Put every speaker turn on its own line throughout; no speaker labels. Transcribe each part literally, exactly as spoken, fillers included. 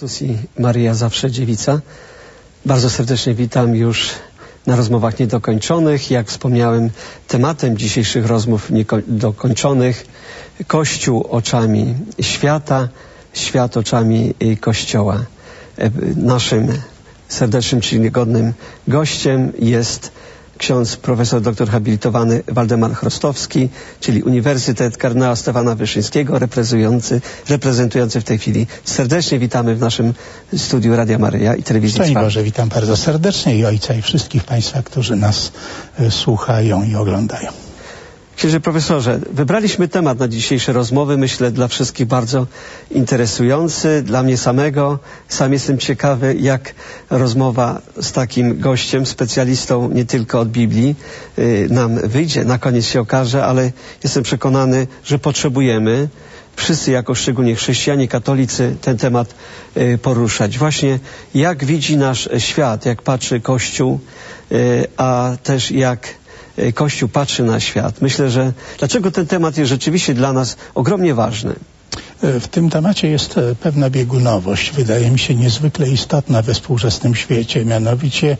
Chrystus i Maryja zawsze dziewica. Bardzo serdecznie witam już na rozmowach niedokończonych. Jak wspomniałem, tematem dzisiejszych rozmów niedokończonych Kościół oczami świata, świat oczami Kościoła. Naszym serdecznym, czyli godnym gościem jest ksiądz profesor doktor habilitowany Waldemar Chrostowski, czyli Uniwersytet Kardynała Stefana Wyszyńskiego, reprezentujący, reprezentujący w tej chwili. Serdecznie witamy w naszym studiu Radia Maryja i Telewizji
Szczęść Boże, witam bardzo serdecznie i Ojca i wszystkich Państwa, którzy nas y, słuchają i oglądają.
Księże profesorze, wybraliśmy temat na dzisiejsze rozmowy, myślę dla wszystkich bardzo interesujący, dla mnie samego. Sam jestem ciekawy, jak rozmowa z takim gościem, specjalistą nie tylko od Biblii yy, nam wyjdzie, na koniec się okaże, ale jestem przekonany, że potrzebujemy wszyscy jako szczególnie chrześcijanie, katolicy ten temat y, poruszać. Właśnie jak widzi nasz świat, jak patrzy Kościół, y, a też jak Kościół patrzy na świat. Myślę, że dlaczego ten temat jest rzeczywiście dla nas ogromnie ważny?
W tym temacie jest pewna biegunowość, wydaje mi się niezwykle istotna we współczesnym świecie, mianowicie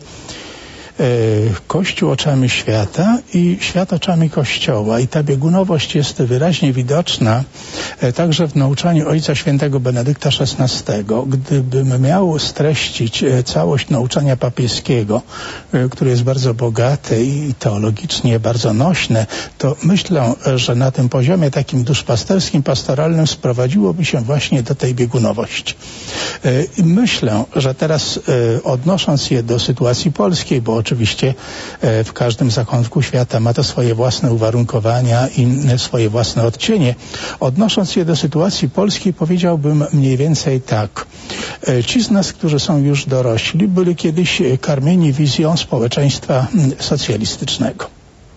Kościół oczami świata i świat oczami Kościoła. I ta biegunowość jest wyraźnie widoczna także w nauczaniu Ojca Świętego Benedykta szesnastego. Gdybym miał streścić całość nauczania papieskiego, które jest bardzo bogate i teologicznie bardzo nośne, to myślę, że na tym poziomie takim duszpasterskim, pastoralnym sprowadziłoby się właśnie do tej biegunowości. I myślę, że teraz odnosząc je do sytuacji polskiej, bo oczywiście w każdym zakątku świata ma to swoje własne uwarunkowania i swoje własne odcienie. Odnosząc je do sytuacji polskiej, powiedziałbym mniej więcej tak. Ci z nas, którzy są już dorośli, byli kiedyś karmieni wizją społeczeństwa socjalistycznego.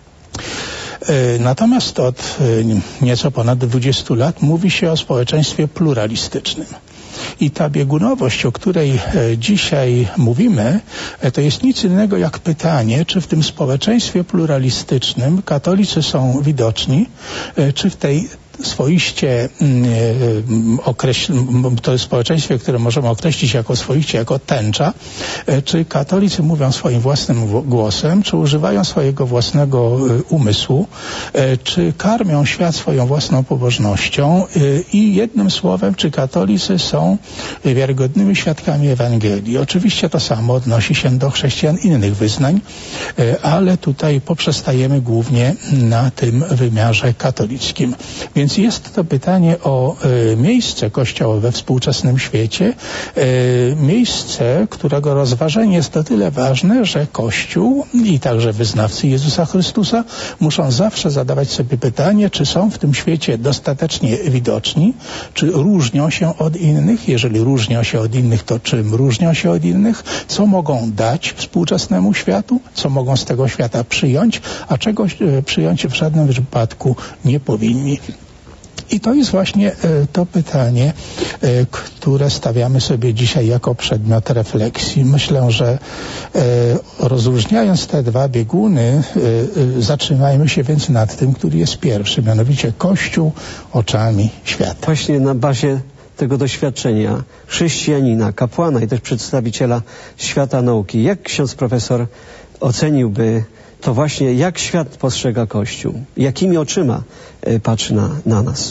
Natomiast od nieco ponad dwudziestu lat mówi się o społeczeństwie pluralistycznym. I ta biegunowość, o której dzisiaj mówimy, to jest nic innego jak pytanie, czy w tym społeczeństwie pluralistycznym katolicy są widoczni, czy w tej swoiście określ- to jest społeczeństwie, które możemy określić jako swoiście, jako tęcza, czy katolicy mówią swoim własnym głosem, czy używają swojego własnego umysłu, czy karmią świat swoją własną pobożnością i jednym słowem, czy katolicy są wiarygodnymi świadkami Ewangelii. Oczywiście to samo odnosi się do chrześcijan innych wyznań, ale tutaj poprzestajemy głównie na tym wymiarze katolickim. Więc Więc jest to pytanie o y, miejsce Kościoła we współczesnym świecie, y, miejsce, którego rozważenie jest o tyle ważne, że Kościół i także wyznawcy Jezusa Chrystusa muszą zawsze zadawać sobie pytanie, czy są w tym świecie dostatecznie widoczni, czy różnią się od innych. Jeżeli różnią się od innych, to czym różnią się od innych, co mogą dać współczesnemu światu, co mogą z tego świata przyjąć, a czegoś y, przyjąć w żadnym wypadku nie powinni. I to jest właśnie to pytanie, które stawiamy sobie dzisiaj jako przedmiot refleksji. Myślę, że rozróżniając te dwa bieguny, zatrzymajmy się więc nad tym, który jest pierwszy, mianowicie Kościół oczami świata.
Właśnie na bazie tego doświadczenia chrześcijanina, kapłana i też przedstawiciela świata nauki, jak ksiądz profesor oceniłby to właśnie, jak świat postrzega Kościół? Jakimi oczyma patrzy na, na nas?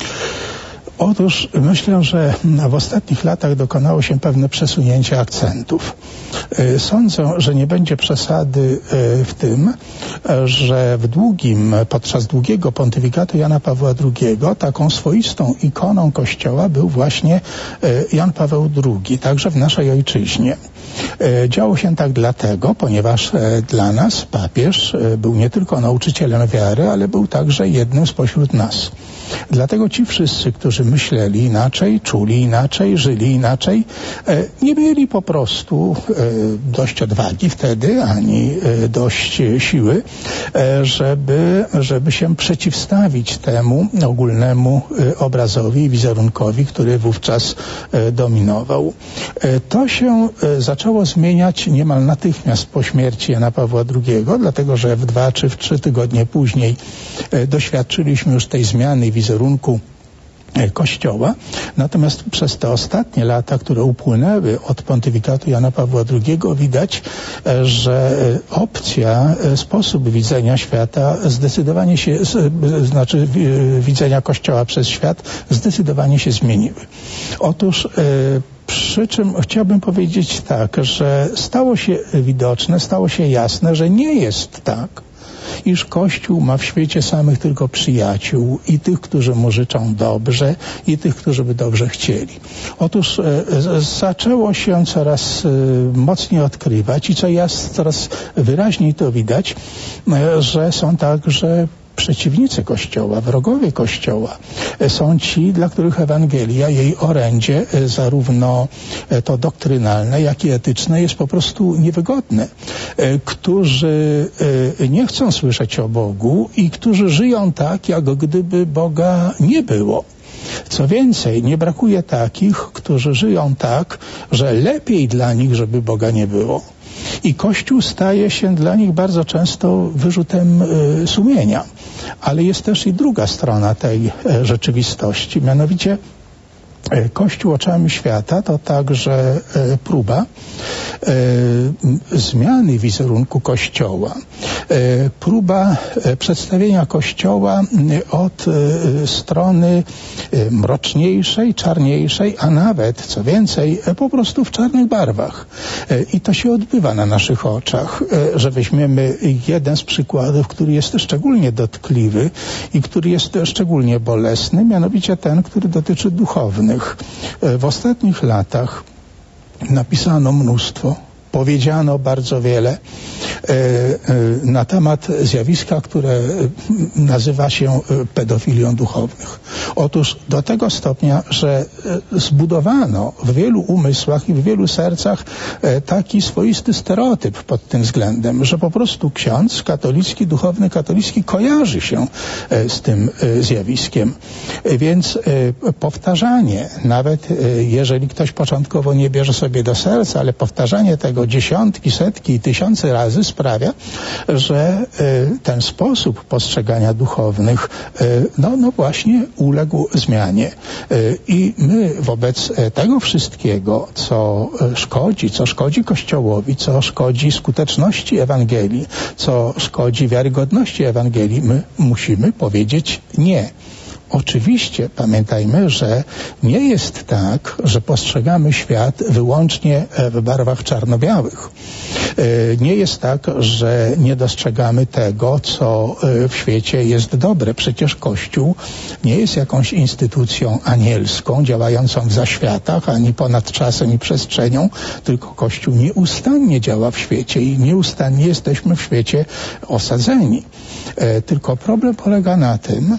Otóż myślę, że w ostatnich latach dokonało się pewne przesunięcie akcentów. Sądzę, że nie będzie przesady w tym, że w długim, podczas długiego pontyfikatu Jana Pawła drugiego taką swoistą ikoną Kościoła był właśnie Jan Paweł drugi, także w naszej ojczyźnie. Działo się tak dlatego, ponieważ dla nas papież był nie tylko nauczycielem wiary, ale był także jednym spośród nas. Dlatego ci wszyscy, którzy myśleli inaczej, czuli inaczej, żyli inaczej, nie mieli po prostu dość odwagi wtedy, ani dość siły, żeby, żeby się przeciwstawić temu ogólnemu obrazowi i wizerunkowi, który wówczas dominował. To się zaczęło zmieniać niemal natychmiast po śmierci Jana Pawła drugiego, dlatego że w dwa czy w trzy tygodnie później doświadczyliśmy już tej zmiany wizerunku Kościoła. Natomiast przez te ostatnie lata, które upłynęły od pontyfikatu Jana Pawła drugiego, widać, że opcja, sposób widzenia świata zdecydowanie się, znaczy widzenia Kościoła przez świat zdecydowanie się zmieniły. Otóż przy czym chciałbym powiedzieć tak, że stało się widoczne, stało się jasne, że nie jest tak, iż Kościół ma w świecie samych tylko przyjaciół i tych, którzy mu życzą dobrze i tych, którzy by dobrze chcieli. Otóż e, zaczęło się coraz e, mocniej odkrywać i co jest coraz wyraźniej to widać, e, że są także przeciwnicy Kościoła, wrogowie Kościoła są ci, dla których Ewangelia, jej orędzie, zarówno to doktrynalne, jak i etyczne, jest po prostu niewygodne. Którzy nie chcą słyszeć o Bogu i którzy żyją tak, jak gdyby Boga nie było. Co więcej, nie brakuje takich, którzy żyją tak, że lepiej dla nich, żeby Boga nie było. I Kościół staje się dla nich bardzo często wyrzutem y, sumienia. Ale jest też i druga strona tej y, rzeczywistości, mianowicie y, Kościół oczami świata to także y, próba y, zmiany wizerunku Kościoła. Y, próba y, przedstawienia Kościoła y, od y, strony y, mroczniejszej, czarniejszej, a nawet, co więcej, y, po prostu w czarnych barwach. Y, I to się odbywa na naszych oczach, y, że weźmiemy jeden z przykładów, który jest szczególnie dotkliwy i który jest szczególnie bolesny, mianowicie ten, który dotyczy duchownych. Y, w ostatnich latach napisano mnóstwo, powiedziano bardzo wiele e, e, na temat zjawiska, które nazywa się pedofilią duchownych. Otóż do tego stopnia, że zbudowano w wielu umysłach i w wielu sercach e, taki swoisty stereotyp pod tym względem, że po prostu ksiądz katolicki, duchowny katolicki kojarzy się e, z tym e, zjawiskiem. E, więc e, powtarzanie, nawet e, jeżeli ktoś początkowo nie bierze sobie do serca, ale powtarzanie tego dziesiątki, setki i tysiące razy sprawia, że y, ten sposób postrzegania duchownych y, no, no właśnie uległ zmianie. Y, I my wobec tego wszystkiego, co szkodzi, co szkodzi Kościołowi, co szkodzi skuteczności Ewangelii, co szkodzi wiarygodności Ewangelii, my musimy powiedzieć nie. Oczywiście pamiętajmy, że nie jest tak, że postrzegamy świat wyłącznie w barwach czarno-białych. Nie jest tak, że nie dostrzegamy tego, co w świecie jest dobre. Przecież Kościół nie jest jakąś instytucją anielską, działającą w zaświatach, ani ponad czasem i przestrzenią, tylko Kościół nieustannie działa w świecie i nieustannie jesteśmy w świecie osadzeni. Tylko problem polega na tym,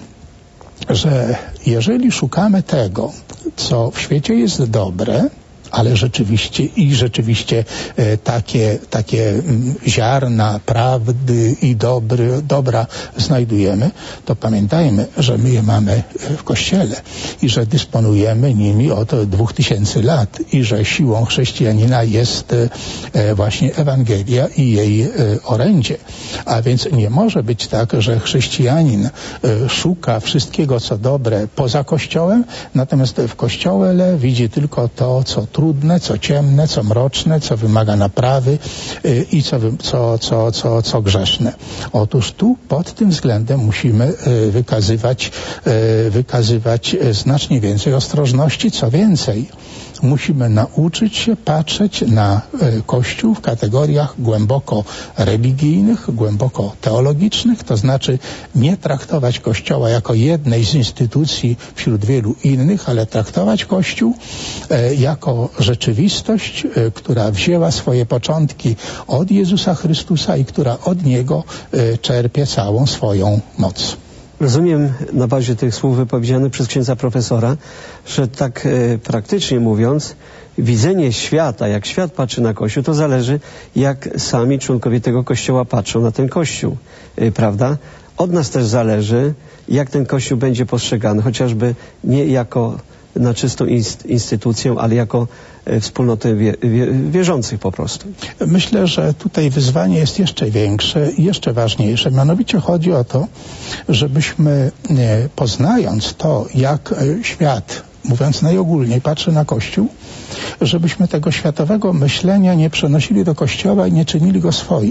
że jeżeli szukamy tego, co w świecie jest dobre, ale rzeczywiście i rzeczywiście e, takie, takie m, ziarna prawdy i dobry, dobra znajdujemy, to pamiętajmy, że my je mamy w Kościele i że dysponujemy nimi od dwóch tysięcy lat i że siłą chrześcijanina jest e, właśnie Ewangelia i jej e, orędzie. A więc nie może być tak, że chrześcijanin e, szuka wszystkiego, co dobre poza Kościołem, natomiast w Kościele widzi tylko to, co trudne, co ciemne, co mroczne, co wymaga naprawy y, i co, co, co, co, co grzeszne. Otóż tu pod tym względem musimy y, wykazywać, y, wykazywać znacznie więcej ostrożności, co więcej. Musimy nauczyć się patrzeć na y, Kościół w kategoriach głęboko religijnych, głęboko teologicznych, to znaczy nie traktować Kościoła jako jednej z instytucji wśród wielu innych, ale traktować Kościół y, jako rzeczywistość, y, która wzięła swoje początki od Jezusa Chrystusa i która od Niego y, czerpie całą swoją moc.
Rozumiem na bazie tych słów wypowiedzianych przez księdza profesora, że tak e, praktycznie mówiąc, widzenie świata, jak świat patrzy na Kościół, to zależy, jak sami członkowie tego Kościoła patrzą na ten Kościół, e, prawda? Od nas też zależy, jak ten Kościół będzie postrzegany, chociażby nie jako na czystą instytucję, ale jako wspólnotę wie, wie, wierzących po prostu.
Myślę, że tutaj wyzwanie jest jeszcze większe i jeszcze ważniejsze. Mianowicie chodzi o to, żebyśmy poznając to, jak świat, mówiąc najogólniej, patrzy na Kościół, żebyśmy tego światowego myślenia nie przenosili do Kościoła i nie czynili go swoim.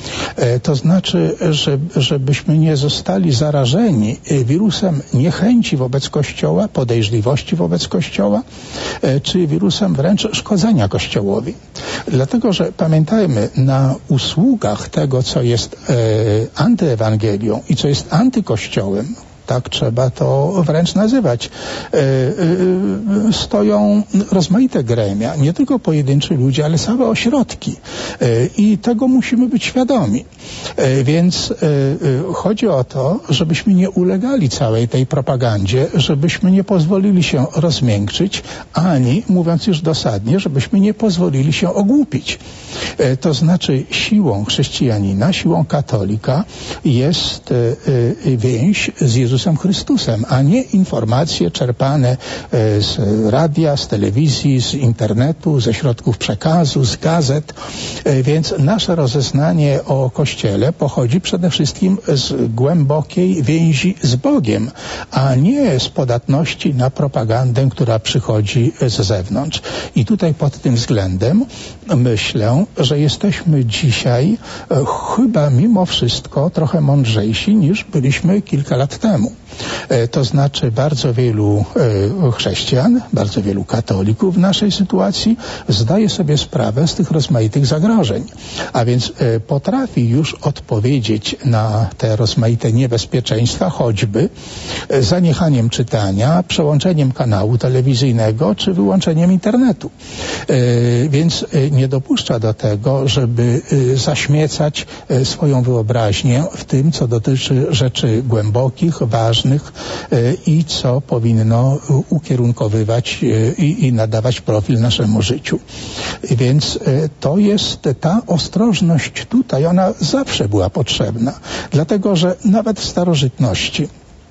To znaczy, że, żebyśmy nie zostali zarażeni wirusem niechęci wobec Kościoła, podejrzliwości wobec Kościoła, czy wirusem wręcz szkodzenia Kościołowi. Dlatego, że pamiętajmy, na usługach tego, co jest e, antyewangelią i co jest antykościołem, tak trzeba to wręcz nazywać, e, e, stoją rozmaite gremia, nie tylko pojedynczy ludzie, ale całe ośrodki. E, I tego musimy być świadomi. E, więc e, e, chodzi o to, żebyśmy nie ulegali całej tej propagandzie, żebyśmy nie pozwolili się rozmiękczyć, ani, mówiąc już dosadnie, żebyśmy nie pozwolili się ogłupić. E, to znaczy siłą chrześcijanina, siłą katolika jest e, e, więź z Jezusem Jezusem Chrystusem, a nie informacje czerpane z radia, z telewizji, z internetu, ze środków przekazu, z gazet. Więc nasze rozeznanie o Kościele pochodzi przede wszystkim z głębokiej więzi z Bogiem, a nie z podatności na propagandę, która przychodzi z zewnątrz. I tutaj pod tym względem myślę, że jesteśmy dzisiaj chyba mimo wszystko trochę mądrzejsi niż byliśmy kilka lat temu. To znaczy bardzo wielu chrześcijan, bardzo wielu katolików w naszej sytuacji zdaje sobie sprawę z tych rozmaitych zagrożeń, a więc potrafi już odpowiedzieć na te rozmaite niebezpieczeństwa, choćby zaniechaniem czytania, przełączeniem kanału telewizyjnego czy wyłączeniem internetu. Więc nie dopuszcza do tego, żeby zaśmiecać swoją wyobraźnię w tym, co dotyczy rzeczy głębokich, ważnych i co powinno ukierunkowywać i, i nadawać profil naszemu życiu. Więc to jest ta ostrożność tutaj, ona zawsze była potrzebna, dlatego że nawet w starożytności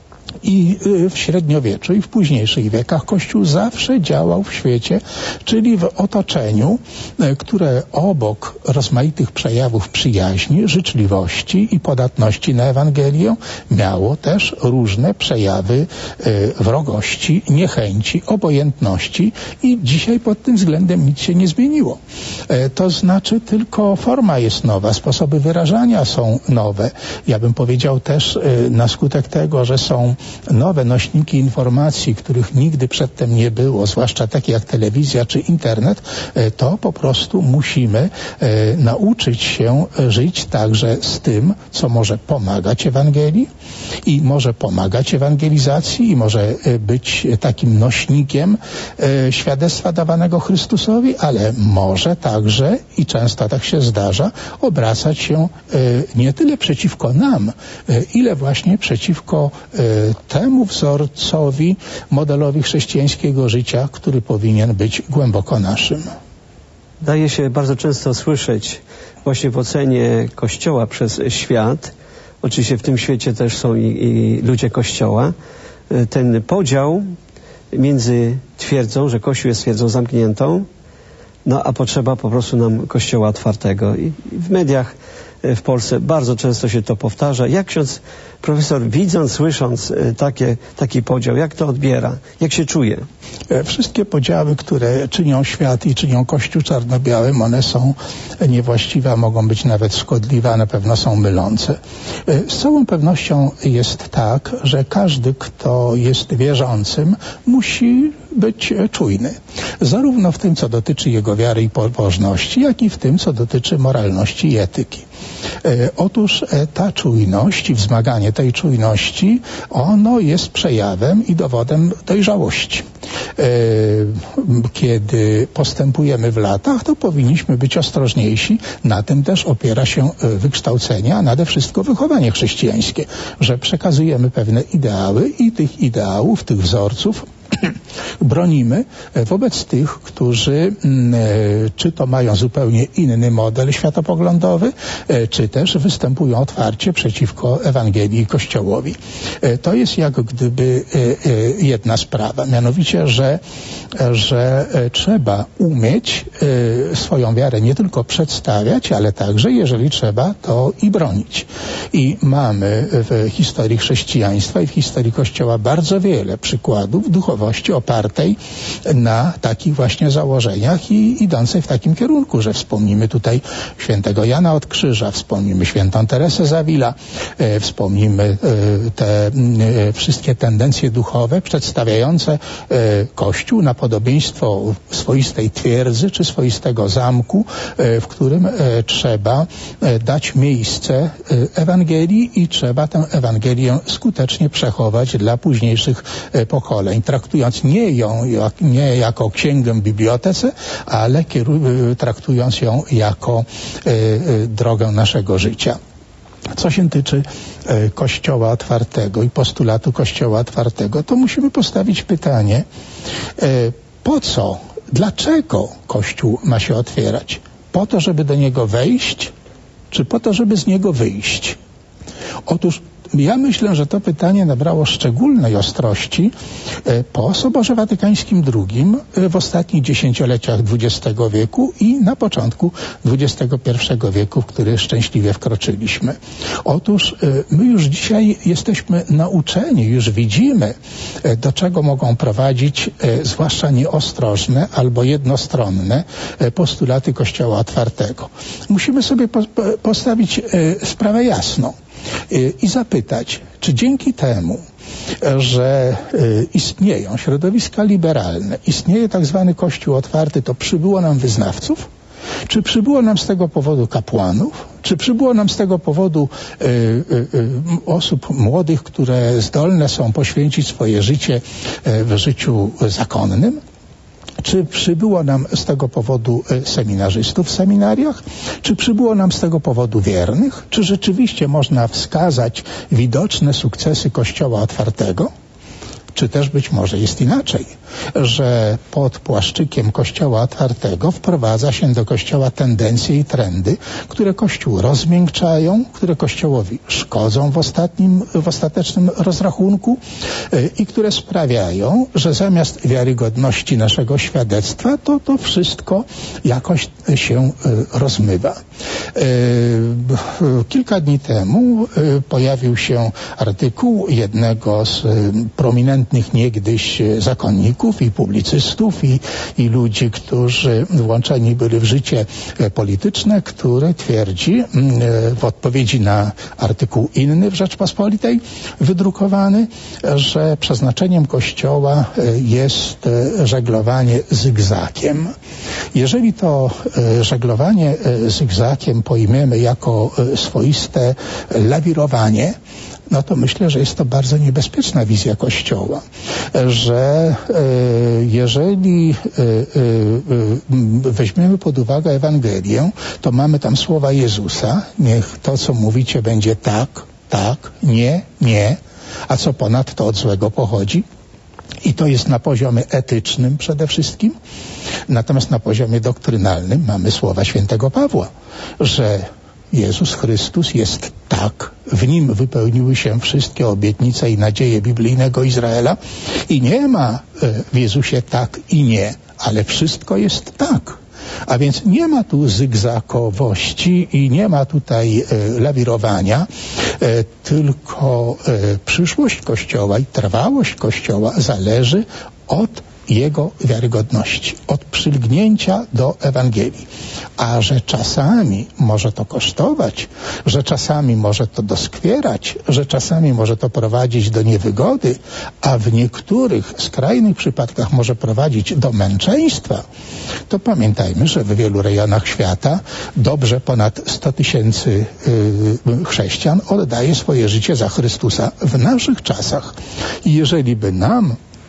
i w średniowieczu i w późniejszych wiekach Kościół zawsze działał w świecie, czyli w otoczeniu, które obok rozmaitych przejawów przyjaźni, życzliwości i podatności na Ewangelię miało też różne przejawy wrogości, niechęci, obojętności i dzisiaj pod tym względem nic się nie zmieniło. To znaczy tylko forma jest nowa, sposoby wyrażania są nowe. Ja bym powiedział też na skutek tego, że są nowe nośniki informacji, których nigdy przedtem nie było, zwłaszcza takie jak telewizja czy internet, to po prostu musimy e, nauczyć się żyć także z tym, co może pomagać Ewangelii i może pomagać ewangelizacji i może być takim nośnikiem e, świadectwa dawanego Chrystusowi, ale może także, i często tak się zdarza, obracać się e, nie tyle przeciwko nam, e, ile właśnie przeciwko e, temu wzorcowi, modelowi chrześcijańskiego życia, który powinien być głęboko naszym.
Daje się bardzo często słyszeć właśnie w ocenie Kościoła przez świat, oczywiście w tym świecie też są i, i ludzie Kościoła, ten podział między twierdzą, że Kościół jest twierdzą zamkniętą, no a potrzeba po prostu nam Kościoła otwartego. I w mediach w Polsce bardzo często się to powtarza. Jak ksiądz profesor, widząc, słysząc takie, taki podział, jak to odbiera? Jak się czuje?
Wszystkie podziały, które czynią świat i czynią Kościół czarno-białym, one są niewłaściwe, a mogą być nawet szkodliwe, a na pewno są mylące. Z całą pewnością jest tak, że każdy, kto jest wierzącym, musi być czujny. Zarówno w tym, co dotyczy jego wiary i pobożności, jak i w tym, co dotyczy moralności i etyki. E, otóż e, ta czujność i wzmaganie tej czujności, ono jest przejawem i dowodem dojrzałości. E, kiedy postępujemy w latach, to powinniśmy być ostrożniejsi. Na tym też opiera się wykształcenie, a nade wszystko wychowanie chrześcijańskie, że przekazujemy pewne ideały i tych ideałów, tych wzorców bronimy wobec tych, którzy czy to mają zupełnie inny model światopoglądowy, czy też występują otwarcie przeciwko Ewangelii i Kościołowi. To jest jak gdyby jedna sprawa, mianowicie, że, że trzeba umieć swoją wiarę nie tylko przedstawiać, ale także, jeżeli trzeba, to i bronić. I mamy w historii chrześcijaństwa i w historii Kościoła bardzo wiele przykładów duchowości opartej na takich właśnie założeniach i idącej w takim kierunku, że wspomnimy tutaj świętego Jana od Krzyża, wspomnimy świętą Teresę z Avila, e, wspomnimy e, te e, wszystkie tendencje duchowe przedstawiające e, Kościół na podobieństwo swoistej twierdzy czy swoistego zamku, e, w którym e, trzeba e, dać miejsce e, Ewangelii i trzeba tę Ewangelię skutecznie przechować dla późniejszych e, pokoleń, traktując nie ją jak, nie jako księgę w bibliotece, ale kieru, e, traktując ją jako e, e, drogę naszego życia. Co się tyczy e, Kościoła otwartego i postulatu Kościoła otwartego, to musimy postawić pytanie, e, po co, dlaczego Kościół ma się otwierać? Po to, żeby do niego wejść, czy po to, żeby z niego wyjść? Otóż ja myślę, że to pytanie nabrało szczególnej ostrości po Soborze Watykańskim drugim w ostatnich dziesięcioleciach dwudziestego wieku i na początku dwudziestego pierwszego wieku, w który szczęśliwie wkroczyliśmy. Otóż my już dzisiaj jesteśmy nauczeni, już widzimy, do czego mogą prowadzić zwłaszcza nieostrożne albo jednostronne postulaty Kościoła otwartego. Musimy sobie postawić sprawę jasną i zapytać, czy dzięki temu, że istnieją środowiska liberalne, istnieje tak zwany Kościół otwarty, to przybyło nam wyznawców? Czy przybyło nam z tego powodu kapłanów? Czy przybyło nam z tego powodu y, y, y, osób młodych, które zdolne są poświęcić swoje życie y, w życiu zakonnym? Czy przybyło nam z tego powodu seminarzystów w seminariach? Czy przybyło nam z tego powodu wiernych? Czy rzeczywiście można wskazać widoczne sukcesy Kościoła otwartego? Czy też być może jest inaczej, że pod płaszczykiem Kościoła otwartego wprowadza się do Kościoła tendencje i trendy, które Kościół rozmiękczają, które Kościołowi szkodzą w ostatnim, w ostatecznym rozrachunku i które sprawiają, że zamiast wiarygodności naszego świadectwa, to to wszystko jakoś się rozmywa. Kilka dni temu pojawił się artykuł jednego z prominentnych niegdyś zakonników i publicystów i, i ludzi, którzy włączeni byli w życie polityczne, który twierdzi w odpowiedzi na artykuł inny w Rzeczpospolitej wydrukowany, że przeznaczeniem Kościoła jest żeglowanie zygzakiem. Jeżeli to żeglowanie zygzakiem pojmiemy jako swoiste lawirowanie, no to myślę, że jest to bardzo niebezpieczna wizja Kościoła, że e, jeżeli e, e, weźmiemy pod uwagę Ewangelię, to mamy tam słowa Jezusa, niech to, co mówicie, będzie tak, tak, nie, nie, a co ponad to od złego pochodzi. I to jest na poziomie etycznym przede wszystkim. Natomiast na poziomie doktrynalnym mamy słowa świętego Pawła, że Jezus Chrystus jest tak, w Nim wypełniły się wszystkie obietnice i nadzieje biblijnego Izraela i nie ma w Jezusie tak i nie, ale wszystko jest tak. A więc nie ma tu zygzakowości i nie ma tutaj e, lawirowania, e, tylko e, przyszłość Kościoła i trwałość Kościoła zależy od jego wiarygodności, od przylgnięcia do Ewangelii. A że czasami może to kosztować, że czasami może to doskwierać, że czasami może to prowadzić do niewygody, a w niektórych skrajnych przypadkach może prowadzić do męczeństwa, to pamiętajmy, że w wielu rejonach świata dobrze ponad sto tysięcy yy, chrześcijan oddaje swoje życie za Chrystusa w naszych czasach. I jeżeli by nam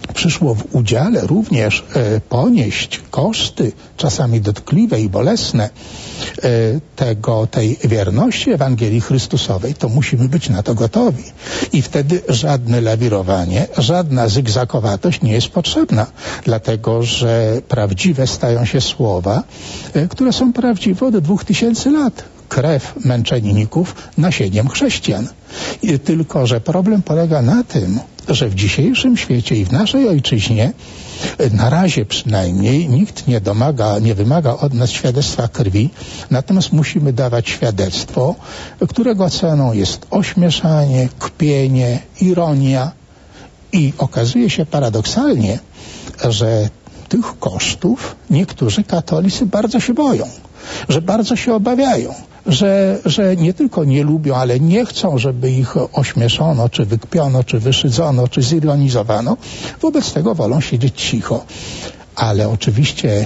przyszło w udziale również e, ponieść koszty, czasami dotkliwe i bolesne, e, tego, tej wierności Ewangelii Chrystusowej, to musimy być na to gotowi. I wtedy żadne lawirowanie, żadna zygzakowatość nie jest potrzebna, dlatego że prawdziwe stają się słowa, e, które są prawdziwe od dwóch tysięcy lat. Krew męczenników nasieniem chrześcijan. I tylko że problem polega na tym, że w dzisiejszym świecie i w naszej ojczyźnie, na razie przynajmniej, nikt nie domaga, nie wymaga od nas świadectwa krwi, natomiast musimy dawać świadectwo, którego ceną jest ośmieszanie, kpienie, ironia. I okazuje się paradoksalnie, że tych kosztów niektórzy katolicy bardzo się boją, że bardzo się obawiają, że, że nie tylko nie lubią, ale nie chcą, żeby ich ośmieszono, czy wykpiono, czy wyszydzono, czy zironizowano. Wobec tego wolą siedzieć cicho. Ale oczywiście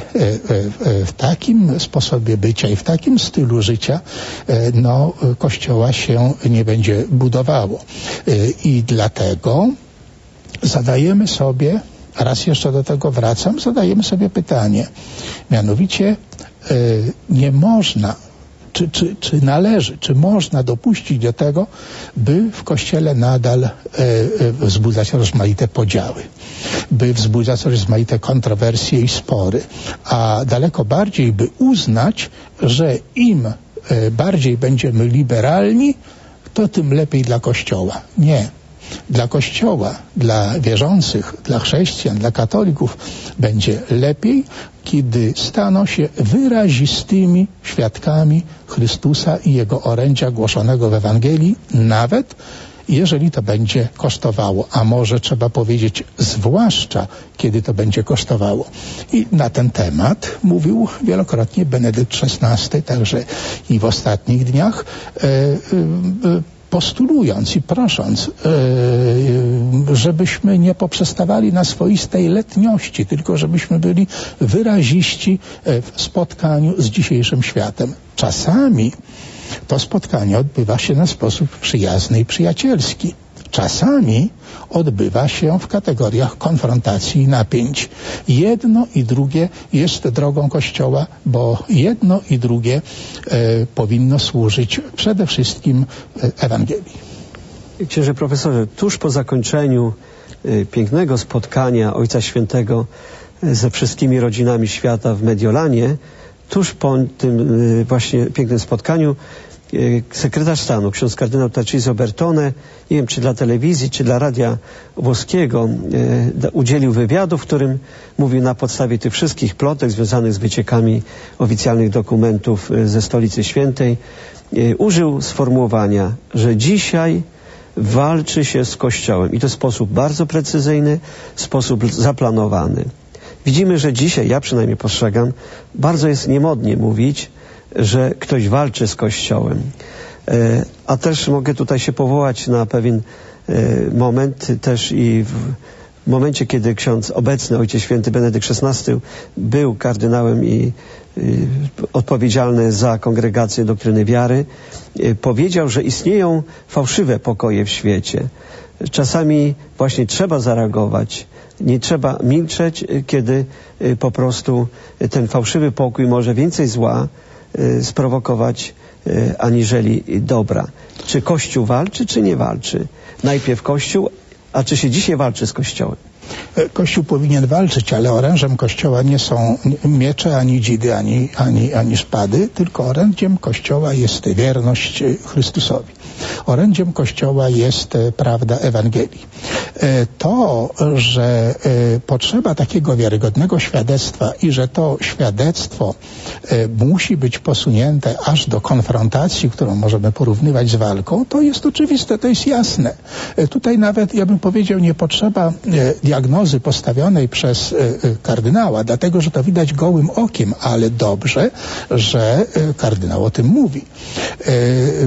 w takim sposobie bycia i w takim stylu życia no, Kościoła się nie będzie budowało. I dlatego zadajemy sobie, raz jeszcze do tego wracam, zadajemy sobie pytanie. Mianowicie nie można, czy, czy, czy należy, czy można dopuścić do tego, by w Kościele nadal e, e, wzbudzać rozmaite podziały, by wzbudzać rozmaite kontrowersje i spory, a daleko bardziej by uznać, że im e, bardziej będziemy liberalni, to tym lepiej dla Kościoła. Nie. Dla Kościoła, dla wierzących, dla chrześcijan, dla katolików będzie lepiej, kiedy staną się wyrazistymi świadkami Chrystusa i Jego orędzia głoszonego w Ewangelii, nawet jeżeli to będzie kosztowało, a może trzeba powiedzieć zwłaszcza, kiedy to będzie kosztowało. I na ten temat mówił wielokrotnie Benedykt szesnasty, także i w ostatnich dniach, e, e, postulując i prosząc, yy, żebyśmy nie poprzestawali na swoistej letniości, tylko żebyśmy byli wyraziści w spotkaniu z dzisiejszym światem. Czasami to spotkanie odbywa się na sposób przyjazny i przyjacielski. Czasami odbywa się w kategoriach konfrontacji i napięć. Jedno i drugie jest drogą Kościoła, bo jedno i drugie e, powinno służyć przede wszystkim Ewangelii.
Księże profesorze, tuż po zakończeniu e, pięknego spotkania Ojca Świętego e, ze wszystkimi rodzinami świata w Mediolanie, tuż po tym e, właśnie pięknym spotkaniu sekretarz stanu, ksiądz kardynał Tarcisio Bertone, nie wiem czy dla telewizji, czy dla radia włoskiego, e, udzielił wywiadu, w którym mówił na podstawie tych wszystkich plotek związanych z wyciekami oficjalnych dokumentów ze Stolicy Świętej, e, użył sformułowania, że dzisiaj walczy się z Kościołem i to w sposób bardzo precyzyjny, w sposób zaplanowany. Widzimy, że dzisiaj, ja przynajmniej postrzegam, bardzo jest niemodnie mówić, że ktoś walczy z Kościołem. E, a też mogę tutaj się powołać na pewien e, moment też i w momencie, kiedy ksiądz obecny, Ojciec Święty Benedykt szesnasty był kardynałem i y, odpowiedzialny za Kongregację Doktryny Wiary, y, powiedział, że istnieją fałszywe pokoje w świecie. Czasami właśnie trzeba zareagować. Nie trzeba milczeć, kiedy y, po prostu ten fałszywy pokój może więcej zła sprowokować aniżeli dobra. Czy Kościół walczy, czy nie walczy? Najpierw Kościół, a czy się dzisiaj walczy z Kościołem?
Kościół powinien walczyć, ale orężem Kościoła nie są miecze, ani dzidy, ani, ani, ani szpady, tylko orędziem Kościoła jest wierność Chrystusowi. Orędziem Kościoła jest prawda Ewangelii. To, że potrzeba takiego wiarygodnego świadectwa i że to świadectwo musi być posunięte aż do konfrontacji, którą możemy porównywać z walką, to jest oczywiste, to jest jasne. Tutaj nawet, ja bym powiedział, nie potrzeba diagnozy postawionej przez kardynała, dlatego, że to widać gołym okiem, ale dobrze, że kardynał o tym mówi.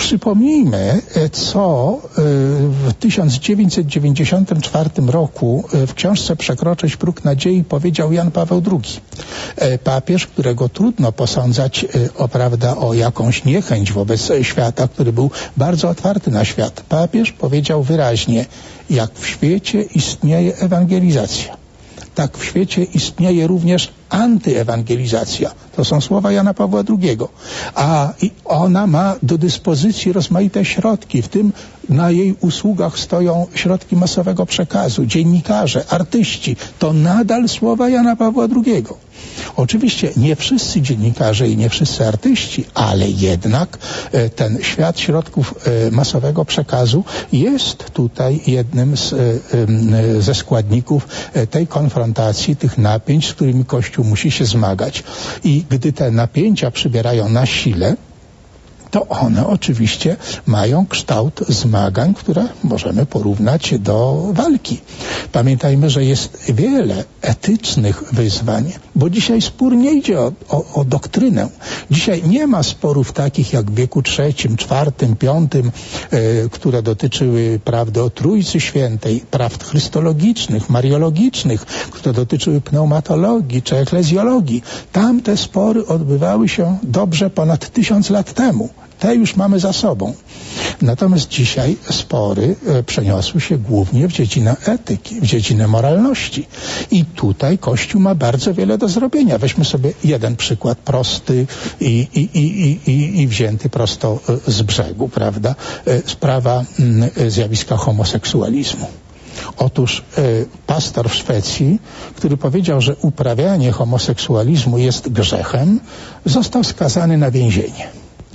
Przypomnijmy, co w tysiąc dziewięćset dziewięćdziesiątym czwartym roku w książce Przekroczyć próg nadziei powiedział Jan Paweł drugi. Papież, którego trudno posądzać o, prawda, o jakąś niechęć wobec świata, który był bardzo otwarty na świat. Papież powiedział wyraźnie, jak w świecie istnieje ewangelizacja, tak w świecie istnieje również antyewangelizacja. To są słowa Jana Pawła drugiego. A ona ma do dyspozycji rozmaite środki, w tym na jej usługach stoją środki masowego przekazu, dziennikarze, artyści. To nadal słowa Jana Pawła drugiego. Oczywiście nie wszyscy dziennikarze i nie wszyscy artyści, ale jednak ten świat środków masowego przekazu jest tutaj jednym z, ze składników tej konfrontacji, tych napięć, z którymi Kościół musi się zmagać. I gdy te napięcia przybierają na sile, to one oczywiście mają kształt zmagań, które możemy porównać do walki. Pamiętajmy, że jest wiele etycznych wyzwań, bo dzisiaj spór nie idzie o, o, o doktrynę. Dzisiaj nie ma sporów takich jak w wieku trzecim, czwartym, piątym, e, które dotyczyły prawdy o Trójcy Świętej, prawd chrystologicznych, mariologicznych, które dotyczyły pneumatologii czy eklezjologii. Tam te spory odbywały się dobrze ponad tysiąc lat temu. Te już mamy za sobą. Natomiast dzisiaj spory e, przeniosły się głównie w dziedzinę etyki, w dziedzinę moralności. I tutaj Kościół ma bardzo wiele do zrobienia. Weźmy sobie jeden przykład prosty i, i, i, i, i wzięty prosto e, z brzegu, prawda? E, sprawa m, zjawiska homoseksualizmu. Otóż e, pastor w Szwecji, który powiedział, że uprawianie homoseksualizmu jest grzechem, został skazany na więzienie.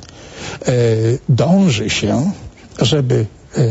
Dąży się, żeby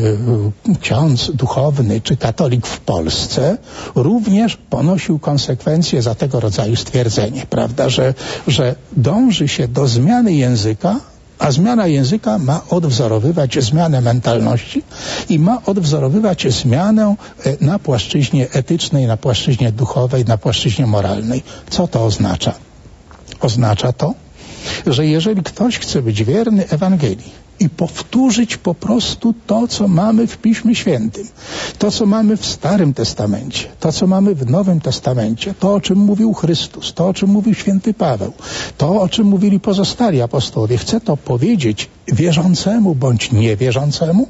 ksiądz duchowny czy katolik w Polsce również ponosił konsekwencje za tego rodzaju stwierdzenie, prawda, że, że dąży się do zmiany języka, a zmiana języka ma odwzorowywać zmianę mentalności i ma odwzorowywać zmianę na płaszczyźnie etycznej, na płaszczyźnie duchowej, na płaszczyźnie moralnej. Co to oznacza? Oznacza to, że jeżeli ktoś chce być wierny Ewangelii i powtórzyć po prostu to, co mamy w Piśmie Świętym, to, co mamy w Starym Testamencie, to, co mamy w Nowym Testamencie, to, o czym mówił Chrystus, to, o czym mówił święty Paweł, to, o czym mówili pozostali apostołowie, chce to powiedzieć wierzącemu bądź niewierzącemu,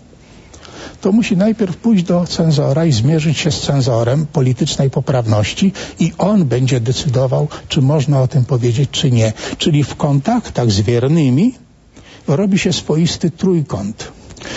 to musi najpierw pójść do cenzora i zmierzyć się z cenzorem politycznej poprawności i on będzie decydował, czy można o tym powiedzieć, czy nie. Czyli w kontaktach z wiernymi robi się swoisty trójkąt.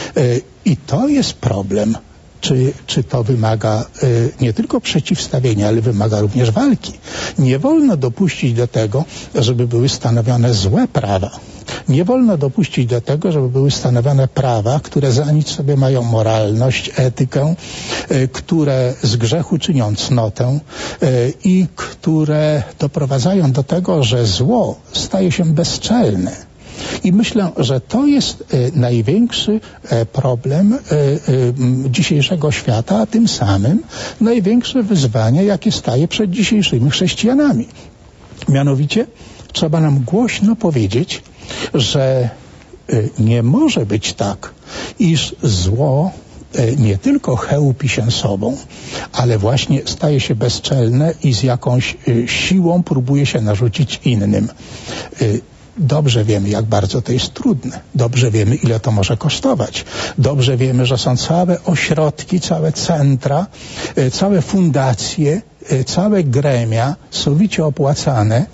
I to jest problem. Czy, czy to wymaga y, nie tylko przeciwstawienia, ale wymaga również walki. Nie wolno dopuścić do tego, żeby były stanowione złe prawa. Nie wolno dopuścić do tego, żeby były stanowione prawa, które za nic sobie mają moralność, etykę, y, które z grzechu czynią cnotę y, i które doprowadzają do tego, że zło staje się bezczelne. I myślę, że to jest y, największy y, problem y, y, dzisiejszego świata, a tym samym największe wyzwanie, jakie staje przed dzisiejszymi chrześcijanami. Mianowicie trzeba nam głośno powiedzieć, że y, nie może być tak, iż zło y, nie tylko chełpi się sobą, ale właśnie staje się bezczelne i z jakąś y, siłą próbuje się narzucić innym. Y, Dobrze wiemy, jak bardzo to jest trudne. Dobrze wiemy, ile to może kosztować. Dobrze wiemy, że są całe ośrodki, całe centra, całe fundacje, całe gremia sowicie opłacane,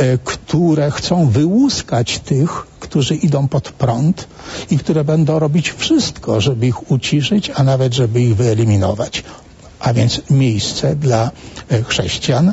które chcą wyłuskać tych, którzy idą pod prąd i które będą robić wszystko, żeby ich uciszyć, a nawet żeby ich wyeliminować. A więc miejsce dla chrześcijan,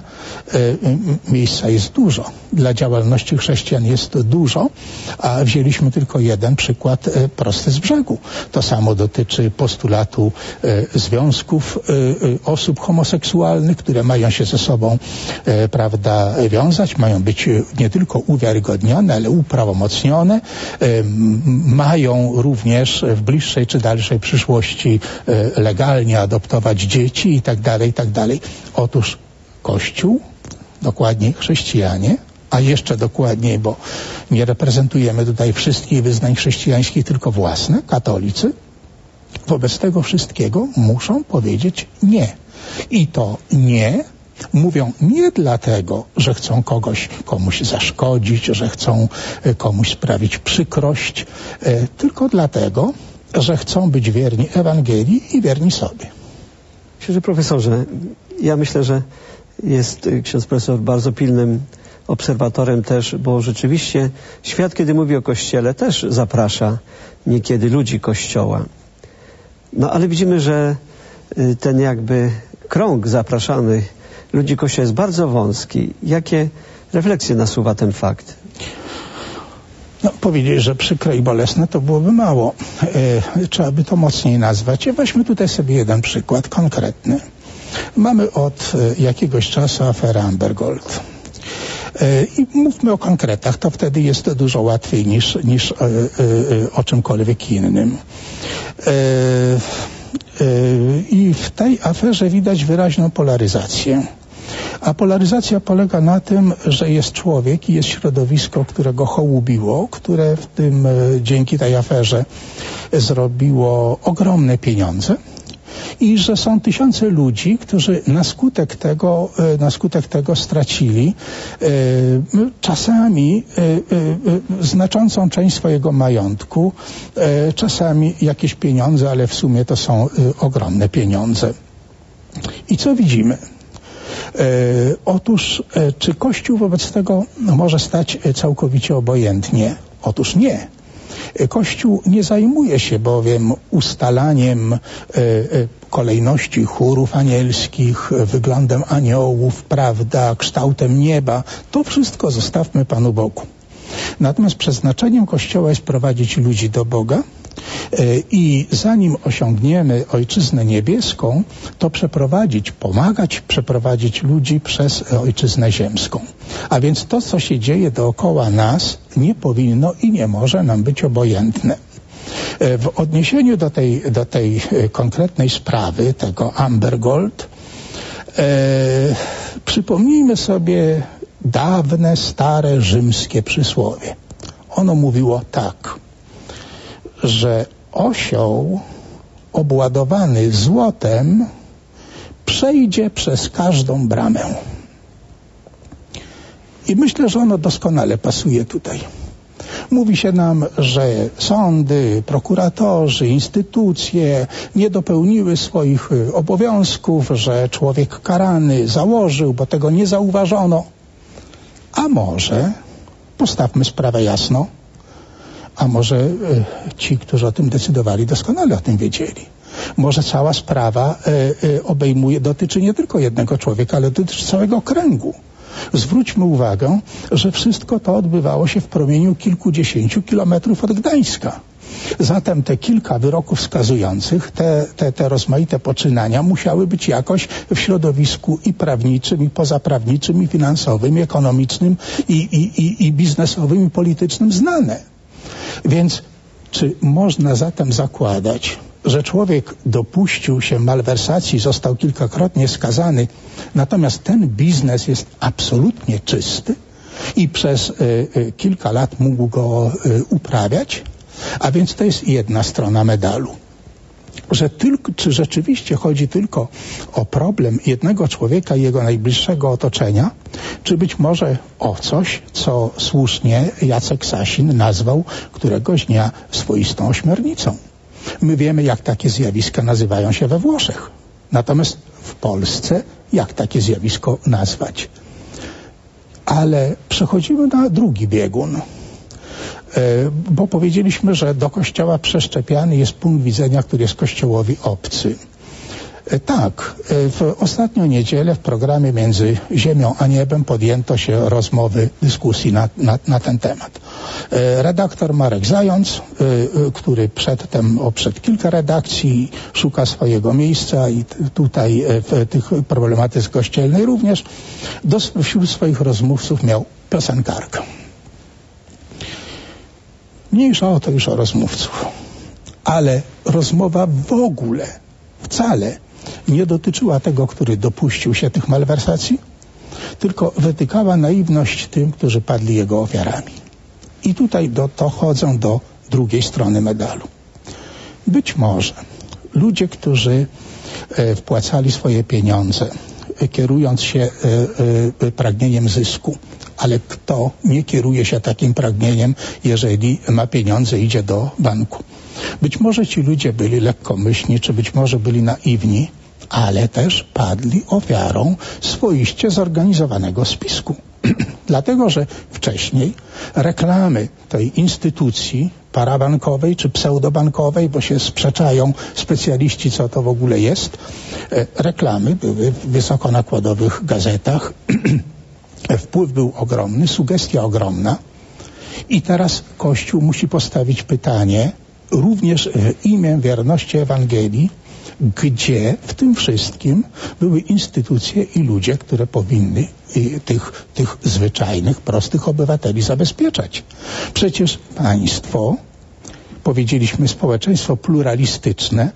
miejsca jest dużo. Dla działalności chrześcijan jest dużo, a wzięliśmy tylko jeden przykład prosty z brzegu. To samo dotyczy postulatu związków osób homoseksualnych, które mają się ze sobą, prawda, wiązać, mają być nie tylko uwiarygodnione, ale uprawomocnione, mają również w bliższej czy dalszej przyszłości legalnie adoptować dzieci i tak dalej, i tak dalej. Otóż Kościół, dokładniej chrześcijanie, a jeszcze dokładniej, bo nie reprezentujemy tutaj wszystkich wyznań chrześcijańskich, tylko własne, katolicy, wobec tego wszystkiego muszą powiedzieć nie. I to nie mówią nie dlatego, że chcą kogoś, komuś zaszkodzić, że chcą komuś sprawić przykrość, tylko dlatego, że chcą być wierni Ewangelii i wierni sobie.
Księże profesorze, ja myślę, że jest ksiądz profesor bardzo pilnym obserwatorem też, bo rzeczywiście świat, kiedy mówi o Kościele, też zaprasza niekiedy ludzi Kościoła. No ale widzimy, że ten jakby krąg zapraszanych ludzi Kościoła jest bardzo wąski. Jakie refleksje nasuwa ten fakt?
No, powiedzieć, że przykre i bolesne to byłoby mało. E, trzeba by to mocniej nazwać. Weźmy tutaj sobie jeden przykład konkretny. Mamy od e, jakiegoś czasu aferę Amber Gold. E, I mówmy o konkretach, to wtedy jest dużo łatwiej niż, niż e, e, o czymkolwiek innym. E, e, I w tej aferze widać wyraźną polaryzację. A polaryzacja polega na tym, że jest człowiek i jest środowisko, które go hołubiło, które w tym dzięki tej aferze zrobiło ogromne pieniądze i że są tysiące ludzi, którzy na skutek tego, na skutek tego stracili e, czasami e, e, znaczącą część swojego majątku, e, czasami jakieś pieniądze, ale w sumie to są e, ogromne pieniądze. I co widzimy? E, otóż, e, czy Kościół wobec tego może stać całkowicie obojętnie? Otóż nie. Kościół nie zajmuje się bowiem ustalaniem e, e, kolejności chórów anielskich, wyglądem aniołów, prawda, kształtem nieba. To wszystko zostawmy Panu Bogu. Natomiast przeznaczeniem Kościoła jest prowadzić ludzi do Boga i zanim osiągniemy Ojczyznę Niebieską, to przeprowadzić, pomagać przeprowadzić ludzi przez Ojczyznę Ziemską. A więc to, co się dzieje dookoła nas, nie powinno i nie może nam być obojętne. W odniesieniu do tej, do tej konkretnej sprawy, tego Amber Gold, e, przypomnijmy sobie dawne, stare, rzymskie przysłowie. Ono mówiło tak, że osioł obładowany złotem przejdzie przez każdą bramę. I myślę, że ono doskonale pasuje tutaj. Mówi się nam, że sądy, prokuratorzy, instytucje nie dopełniły swoich obowiązków, że człowiek karany założył, bo tego nie zauważono. A może, postawmy sprawę jasno, a może y, ci, którzy o tym decydowali, doskonale o tym wiedzieli. Może cała sprawa y, y, obejmuje, dotyczy nie tylko jednego człowieka, ale dotyczy całego kręgu. Zwróćmy uwagę, że wszystko to odbywało się w promieniu kilkudziesięciu kilometrów od Gdańska. Zatem te kilka wyroków skazujących, te, te, te rozmaite poczynania musiały być jakoś w środowisku i prawniczym, i pozaprawniczym, i finansowym, i ekonomicznym, i, i, i, i biznesowym, i politycznym znane. Więc czy można zatem zakładać, że człowiek dopuścił się malwersacji, został kilkakrotnie skazany, natomiast ten biznes jest absolutnie czysty i przez y, y, kilka lat mógł go y, uprawiać? A więc to jest jedna strona medalu. Że tylko, czy rzeczywiście chodzi tylko o problem jednego człowieka i jego najbliższego otoczenia, czy być może o coś, co słusznie Jacek Sasin nazwał któregoś dnia swoistą ośmiornicą. My wiemy, jak takie zjawiska nazywają się we Włoszech. Natomiast w Polsce jak takie zjawisko nazwać? Ale przechodzimy na drugi biegun. Bo powiedzieliśmy, że do Kościoła przeszczepiany jest punkt widzenia, który jest Kościołowi obcy. Tak, w ostatnią niedzielę w programie Między Ziemią a Niebem podjęto się rozmowy, dyskusji na, na, na ten temat. Redaktor Marek Zając, który przedtem oprzedł kilka redakcji, szuka swojego miejsca i tutaj w tych problematyce kościelnej również, do, wśród swoich rozmówców miał piosenkarkę. Mniejsza o to już o rozmówców. Ale rozmowa w ogóle, wcale nie dotyczyła tego, który dopuścił się tych malwersacji, tylko wytykała naiwność tym, którzy padli jego ofiarami. I tutaj do, dochodzą do drugiej strony medalu. Być może ludzie, którzy e, wpłacali swoje pieniądze, e, kierując się e, e, pragnieniem zysku, ale kto nie kieruje się takim pragnieniem, jeżeli ma pieniądze, idzie do banku? Być może ci ludzie byli lekkomyślni, czy być może byli naiwni, ale też padli ofiarą swoiście zorganizowanego spisku. Dlatego, że wcześniej reklamy tej instytucji parabankowej czy pseudobankowej, bo się sprzeczają specjaliści, co to w ogóle jest, reklamy były w wysokonakładowych gazetach. Wpływ był ogromny, sugestia ogromna i teraz Kościół musi postawić pytanie, również w imię wierności Ewangelii, gdzie w tym wszystkim były instytucje i ludzie, które powinny tych, tych zwyczajnych, prostych obywateli zabezpieczać. Przecież państwo, powiedzieliśmy, społeczeństwo pluralistyczne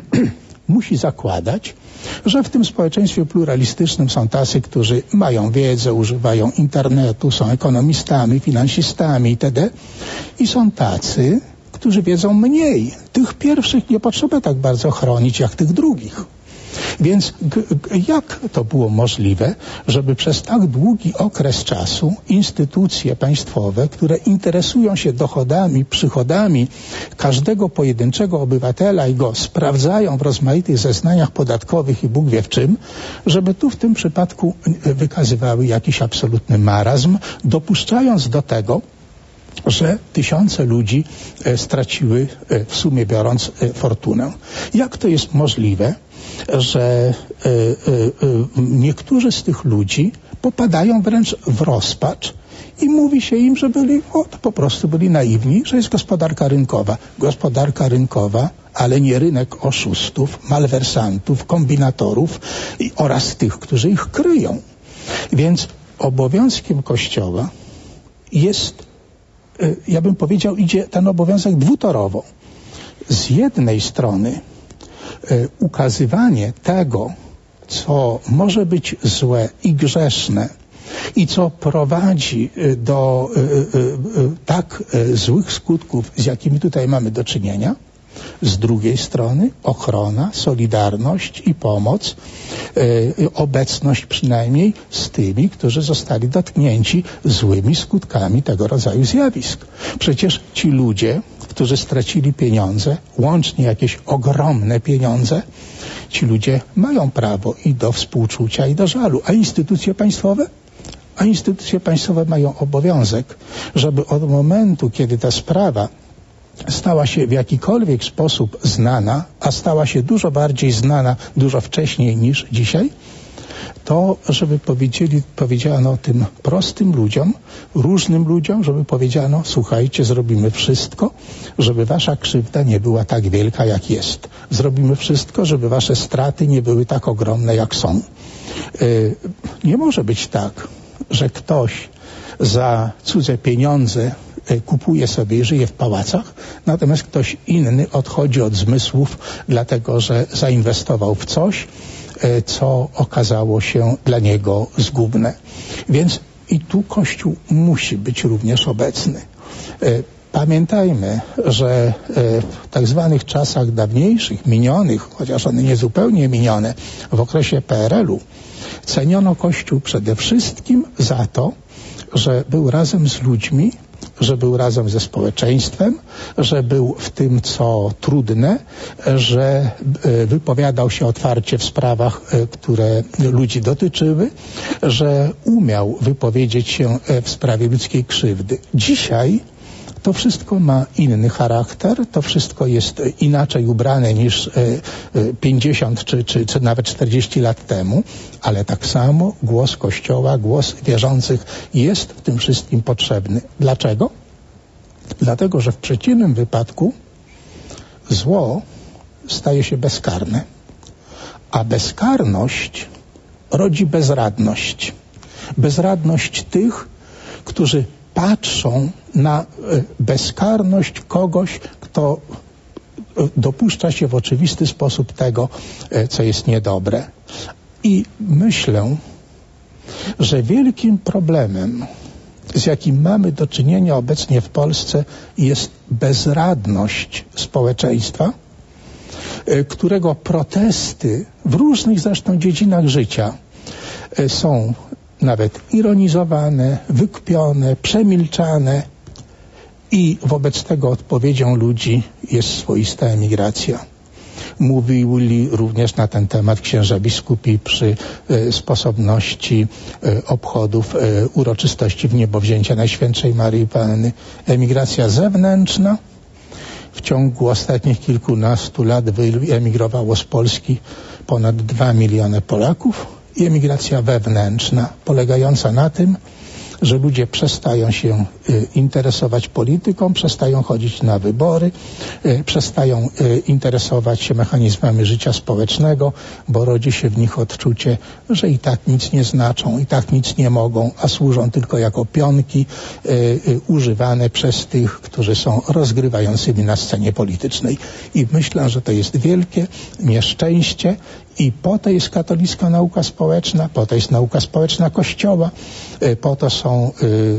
musi zakładać, że w tym społeczeństwie pluralistycznym są tacy, którzy mają wiedzę, używają internetu, są ekonomistami, finansistami itd. I są tacy, którzy wiedzą mniej. Tych pierwszych nie potrzeba tak bardzo chronić, jak tych drugich. Więc g- g- jak to było możliwe, żeby przez tak długi okres czasu instytucje państwowe, które interesują się dochodami, przychodami każdego pojedynczego obywatela i go sprawdzają w rozmaitych zeznaniach podatkowych i Bóg wie w czym, żeby tu w tym przypadku wykazywały jakiś absolutny marazm, dopuszczając do tego, że tysiące ludzi e, straciły e, w sumie biorąc e, fortunę. Jak to jest możliwe, że e, e, e, niektórzy z tych ludzi popadają wręcz w rozpacz i mówi się im, że byli, o, to po prostu byli naiwni, że jest gospodarka rynkowa. Gospodarka rynkowa, ale nie rynek oszustów, malwersantów, kombinatorów i, oraz tych, którzy ich kryją. Więc obowiązkiem Kościoła jest, ja bym powiedział, idzie ten obowiązek dwutorowo. Z jednej strony y, ukazywanie tego, co może być złe i grzeszne i co prowadzi y, do y, y, y, tak y, złych skutków, z jakimi tutaj mamy do czynienia. Z drugiej strony ochrona, solidarność i pomoc, yy, obecność przynajmniej z tymi, którzy zostali dotknięci złymi skutkami tego rodzaju zjawisk. Przecież ci ludzie, którzy stracili pieniądze, łącznie jakieś ogromne pieniądze, ci ludzie mają prawo i do współczucia, i do żalu. A instytucje państwowe? A instytucje państwowe mają obowiązek, żeby od momentu, kiedy ta sprawa stała się w jakikolwiek sposób znana, a stała się dużo bardziej znana dużo wcześniej niż dzisiaj, to żeby powiedzieli, powiedziano tym prostym ludziom, różnym ludziom, żeby powiedziano, słuchajcie, zrobimy wszystko, żeby wasza krzywda nie była tak wielka, jak jest. Zrobimy wszystko, żeby wasze straty nie były tak ogromne, jak są. Yy, nie może być tak, że ktoś za cudze pieniądze kupuje sobie i żyje w pałacach, natomiast ktoś inny odchodzi od zmysłów, dlatego że zainwestował w coś, co okazało się dla niego zgubne. Więc i tu Kościół musi być również obecny. Pamiętajmy, że w tak zwanych czasach dawniejszych, minionych, chociaż one nie zupełnie minione, w okresie P R L u, ceniono Kościół przede wszystkim za to, że był razem z ludźmi, że był razem ze społeczeństwem, że był w tym, co trudne, że wypowiadał się otwarcie w sprawach, które ludzi dotyczyły, że umiał wypowiedzieć się w sprawie ludzkiej krzywdy. Dzisiaj to wszystko ma inny charakter, to wszystko jest inaczej ubrane niż pięćdziesiąt czy, czy, czy nawet czterdzieści lat temu, ale tak samo głos Kościoła, głos wierzących jest w tym wszystkim potrzebny. Dlaczego? Dlatego, że w przeciwnym wypadku zło staje się bezkarne, a bezkarność rodzi bezradność. Bezradność tych, którzy patrzą na bezkarność kogoś, kto dopuszcza się w oczywisty sposób tego, co jest niedobre. I myślę, że wielkim problemem, z jakim mamy do czynienia obecnie w Polsce, jest bezradność społeczeństwa, którego protesty w różnych zresztą dziedzinach życia są nawet ironizowane, wykpione, przemilczane i wobec tego odpowiedzią ludzi jest swoista emigracja. Mówili również na ten temat księża biskupi przy e, sposobności e, obchodów e, uroczystości wniebowzięcia Najświętszej Maryi Panny. Emigracja zewnętrzna. W ciągu ostatnich kilkunastu lat wyemigrowało z Polski ponad dwa miliony Polaków. I emigracja wewnętrzna, polegająca na tym, że ludzie przestają się y, interesować polityką, przestają chodzić na wybory, y, przestają y, interesować się mechanizmami życia społecznego, bo rodzi się w nich odczucie, że i tak nic nie znaczą, i tak nic nie mogą, a służą tylko jako pionki y, y, używane przez tych, którzy są rozgrywającymi na scenie politycznej. I myślę, że to jest wielkie nieszczęście i po to jest katolicka nauka społeczna, po to jest nauka społeczna Kościoła, y, po to są Są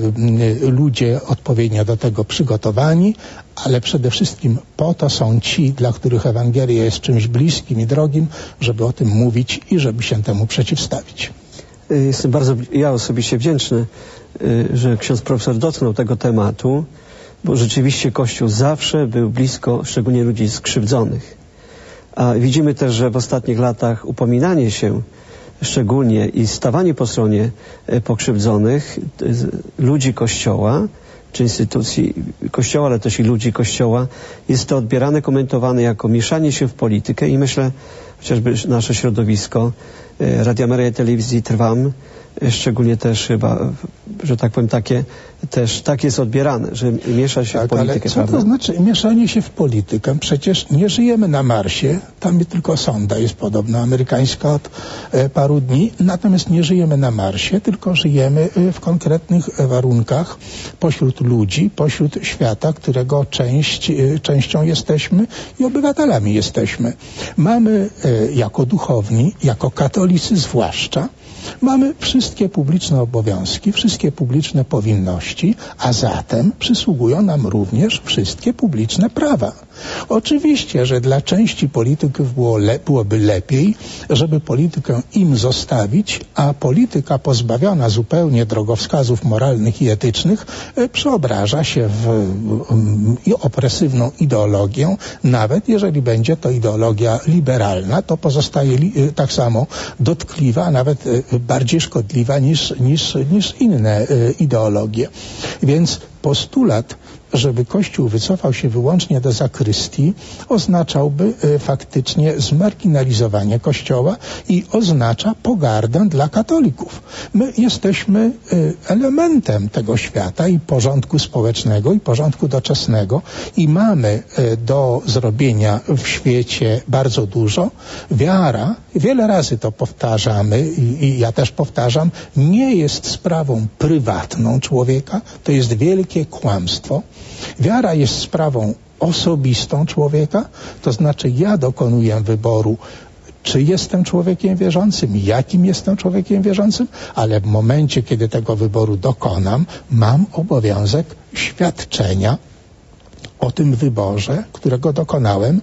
y, ludzie odpowiednio do tego przygotowani, ale przede wszystkim po to są ci, dla których Ewangelia jest czymś bliskim i drogim, żeby o tym mówić i żeby się temu przeciwstawić.
Jestem bardzo, ja osobiście wdzięczny, że ksiądz profesor dotknął tego tematu, bo rzeczywiście Kościół zawsze był blisko, szczególnie ludzi skrzywdzonych. A widzimy też, że w ostatnich latach upominanie się szczególnie i stawanie po stronie pokrzywdzonych ludzi Kościoła, czy instytucji Kościoła, ale też i ludzi Kościoła, jest to odbierane, komentowane jako mieszanie się w politykę i myślę, chociażby nasze środowisko, Radia Maryja i Telewizji Trwam, szczególnie też chyba, że tak powiem, takie też tak jest odbierane, że miesza się
tak,
w politykę.
Ale co
prawda?
to znaczy mieszanie się w politykę? Przecież nie żyjemy na Marsie, tam tylko sonda jest podobno amerykańska od e, paru dni, natomiast nie żyjemy na Marsie, tylko żyjemy e, w konkretnych warunkach pośród ludzi, pośród świata, którego część, e, częścią jesteśmy i obywatelami jesteśmy. Mamy e, jako duchowni, jako katolicy zwłaszcza, mamy wszystkie publiczne obowiązki, wszystkie publiczne powinności, a zatem przysługują nam również wszystkie publiczne prawa. Oczywiście, że dla części polityków było le- byłoby lepiej, żeby politykę im zostawić, a polityka pozbawiona zupełnie drogowskazów moralnych i etycznych e, przeobraża się w e, opresywną ideologię, nawet jeżeli będzie to ideologia liberalna, to pozostaje li- e, tak samo dotkliwa, a nawet e, bardziej szkodliwa niż, niż, niż inne e, ideologie. Więc postulat, żeby Kościół wycofał się wyłącznie do zakrystii, oznaczałby e, faktycznie zmarginalizowanie Kościoła i oznacza pogardę dla katolików. My jesteśmy e, elementem tego świata i porządku społecznego i porządku doczesnego i mamy e, do zrobienia w świecie bardzo dużo. Wiara, wiele razy to powtarzamy i, i ja też powtarzam, nie jest sprawą prywatną człowieka, to jest wielkie kłamstwo. Wiara jest sprawą osobistą człowieka, to znaczy ja dokonuję wyboru, czy jestem człowiekiem wierzącym, jakim jestem człowiekiem wierzącym, ale w momencie, kiedy tego wyboru dokonam, mam obowiązek świadczenia o tym wyborze, którego dokonałem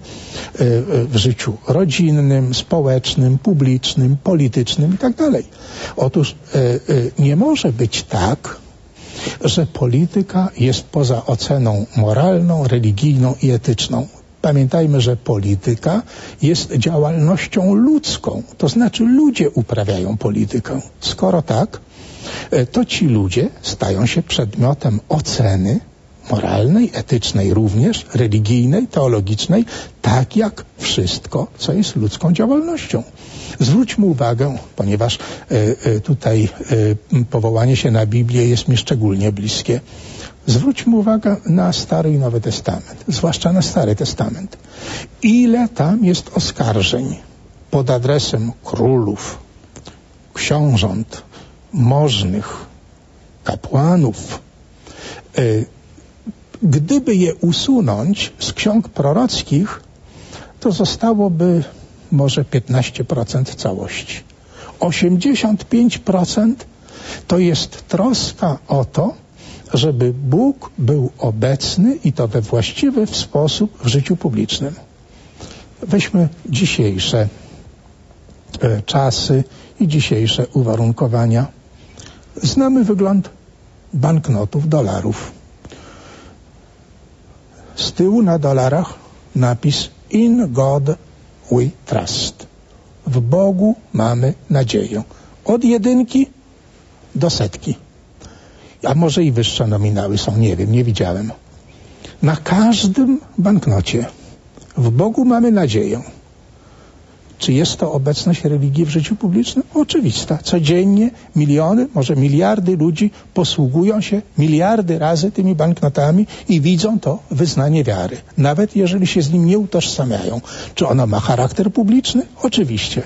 w życiu rodzinnym, społecznym, publicznym, politycznym i tak dalej. Otóż nie może być tak, że polityka jest poza oceną moralną, religijną i etyczną. Pamiętajmy, że polityka jest działalnością ludzką, to znaczy ludzie uprawiają politykę. Skoro tak, to ci ludzie stają się przedmiotem oceny moralnej, etycznej również, religijnej, teologicznej, tak jak wszystko, co jest ludzką działalnością. Zwróćmy uwagę, ponieważ e, e, tutaj e, powołanie się na Biblię jest mi szczególnie bliskie. Zwróćmy uwagę na Stary i Nowy Testament, zwłaszcza na Stary Testament. Ile tam jest oskarżeń pod adresem królów, książąt, możnych, kapłanów. E, gdyby je usunąć z ksiąg prorockich, to zostałoby może piętnaście procent całości. osiemdziesiąt pięć procent To jest troska o to, żeby Bóg był obecny i to we właściwy sposób w życiu publicznym. Weźmy dzisiejsze e, czasy i dzisiejsze uwarunkowania. Znamy wygląd banknotów, dolarów. Z tyłu na dolarach napis In God we trust. W Bogu mamy nadzieję. Od jedynki do setki. A może i wyższe nominały są, nie wiem, nie widziałem. Na każdym banknocie w Bogu mamy nadzieję. Czy jest to obecność religii w życiu publicznym? Oczywista. Codziennie miliony, może miliardy ludzi posługują się miliardy razy tymi banknotami i widzą to wyznanie wiary. Nawet jeżeli się z nim nie utożsamiają. Czy ono ma charakter publiczny? Oczywiście.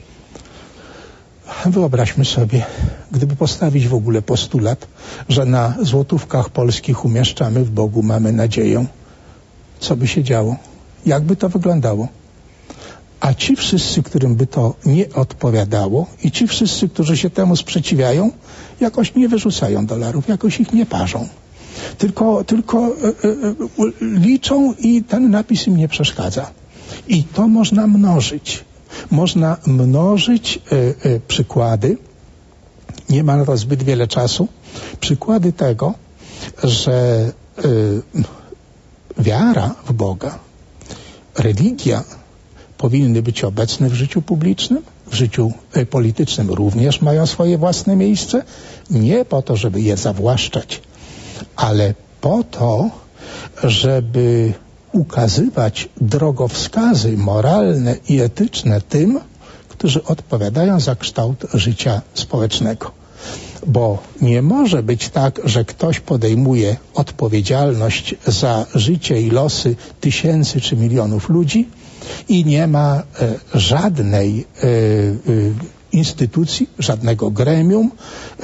Wyobraźmy sobie, gdyby postawić w ogóle postulat, że na złotówkach polskich umieszczamy w Bogu mamy nadzieję. Co by się działo? Jak by to wyglądało? A ci wszyscy, którym by to nie odpowiadało i ci wszyscy, którzy się temu sprzeciwiają, jakoś nie wyrzucają dolarów, jakoś ich nie parzą. Tylko, tylko e, e, liczą i ten napis im nie przeszkadza. I to można mnożyć. Można mnożyć e, e, przykłady, nie ma na to zbyt wiele czasu, przykłady tego, że e, wiara w Boga, religia powinny być obecne w życiu publicznym, w życiu e, politycznym również mają swoje własne miejsce, nie po to, żeby je zawłaszczać, ale po to, żeby ukazywać drogowskazy moralne i etyczne tym, którzy odpowiadają za kształt życia społecznego. Bo nie może być tak, że ktoś podejmuje odpowiedzialność za życie i losy tysięcy czy milionów ludzi i nie ma e, żadnej e, e, instytucji, żadnego gremium, e,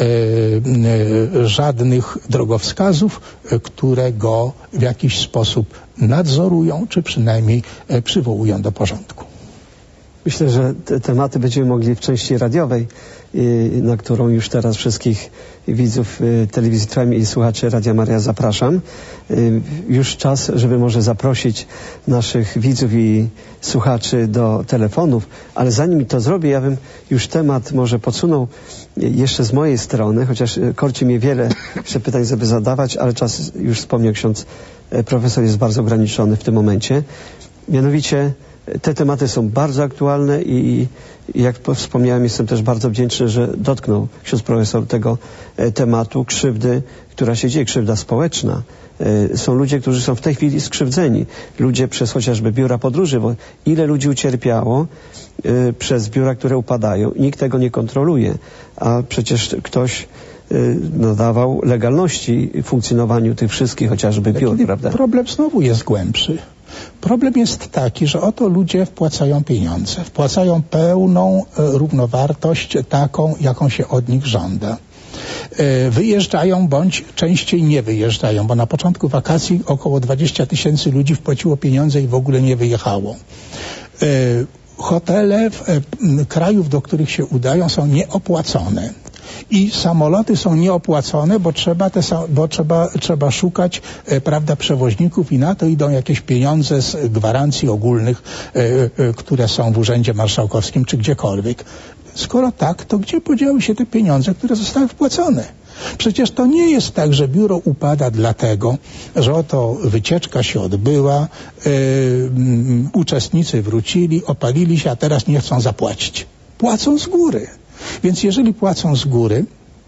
e, żadnych drogowskazów, e, które go w jakiś sposób nadzorują, czy przynajmniej e, przywołują do porządku.
Myślę, że te tematy będziemy mogli w części radiowej, na którą już teraz wszystkich widzów telewizji Trwam i słuchaczy Radia Maryja zapraszam. Już czas, żeby może zaprosić naszych widzów i słuchaczy do telefonów, ale zanim to zrobię, ja bym już temat może podsunął jeszcze z mojej strony, chociaż korci mnie wiele jeszcze pytań, żeby zadawać, ale czas, już wspomniał ksiądz profesor, jest bardzo ograniczony w tym momencie. Mianowicie te tematy są bardzo aktualne i, i jak wspomniałem, jestem też bardzo wdzięczny, że dotknął ksiądz profesor tego e, tematu krzywdy, która się dzieje, krzywda społeczna. E, są ludzie, którzy są w tej chwili skrzywdzeni. Ludzie przez chociażby biura podróży, bo ile ludzi ucierpiało e, przez biura, które upadają. Nikt tego nie kontroluje, a przecież ktoś e, nadawał legalności funkcjonowaniu tych wszystkich chociażby biur, prawda?
Problem znowu jest głębszy. Problem jest taki, że oto ludzie wpłacają pieniądze, wpłacają pełną e, równowartość taką, jaką się od nich żąda. E, wyjeżdżają bądź częściej nie wyjeżdżają, bo na początku wakacji około dwadzieścia tysięcy ludzi wpłaciło pieniądze i w ogóle nie wyjechało. E, hotele w, e, krajów, do których się udają, są nieopłacone. I samoloty są nieopłacone, bo trzeba, te, bo trzeba, trzeba szukać e, prawda, przewoźników i na to idą jakieś pieniądze z gwarancji ogólnych, e, e, które są w Urzędzie Marszałkowskim czy gdziekolwiek. Skoro tak, to gdzie podziały się te pieniądze, które zostały wpłacone? Przecież to nie jest tak, że biuro upada dlatego, że oto wycieczka się odbyła, e, m, uczestnicy wrócili, opalili się, a teraz nie chcą zapłacić. Płacą z góry. Więc jeżeli płacą z góry,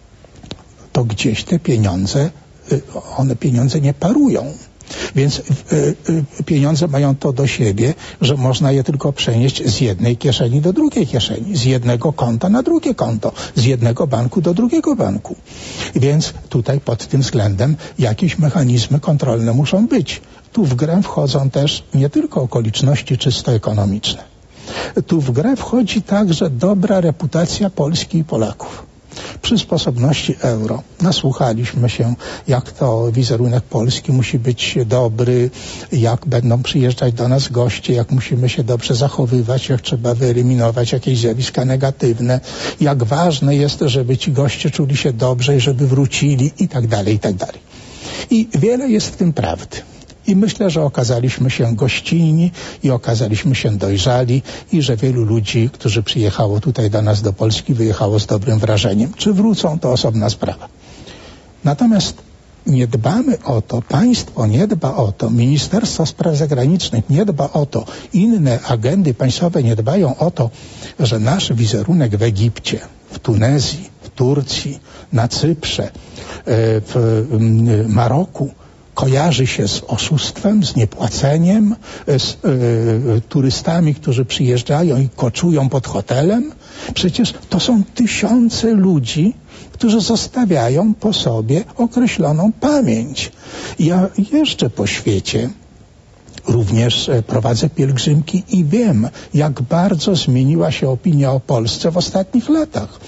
to gdzieś te pieniądze, one pieniądze nie parują. Więc y, y, pieniądze mają to do siebie, że można je tylko przenieść z jednej kieszeni do drugiej kieszeni, z jednego konta na drugie konto, z jednego banku do drugiego banku. Więc tutaj pod tym względem jakieś mechanizmy kontrolne muszą być. Tu w grę wchodzą też nie tylko okoliczności czysto ekonomiczne. Tu w grę wchodzi także dobra reputacja Polski i Polaków. przy sposobności euro. Nasłuchaliśmy się, jak to wizerunek Polski musi być dobry, jak będą przyjeżdżać do nas goście, jak musimy się dobrze zachowywać, jak trzeba wyeliminować jakieś zjawiska negatywne, jak ważne jest, żeby ci goście czuli się dobrze i żeby wrócili i tak dalej, i tak dalej. I wiele jest w tym prawdy. I myślę, że okazaliśmy się gościnni i okazaliśmy się dojrzali i że wielu ludzi, którzy przyjechało tutaj do nas do Polski, wyjechało z dobrym wrażeniem. Czy wrócą, to osobna sprawa. Natomiast nie dbamy o to, państwo nie dba o to, Ministerstwo Spraw Zagranicznych nie dba o to, inne agendy państwowe nie dbają o to, że nasz wizerunek w Egipcie, w Tunezji, w Turcji, na Cyprze, w Maroku kojarzy się z oszustwem, z niepłaceniem, z y, turystami, którzy przyjeżdżają i koczują pod hotelem. Przecież to są tysiące ludzi, którzy zostawiają po sobie określoną pamięć. Ja jeżdżę po świecie, również prowadzę pielgrzymki i wiem, jak bardzo zmieniła się opinia o Polsce w ostatnich latach.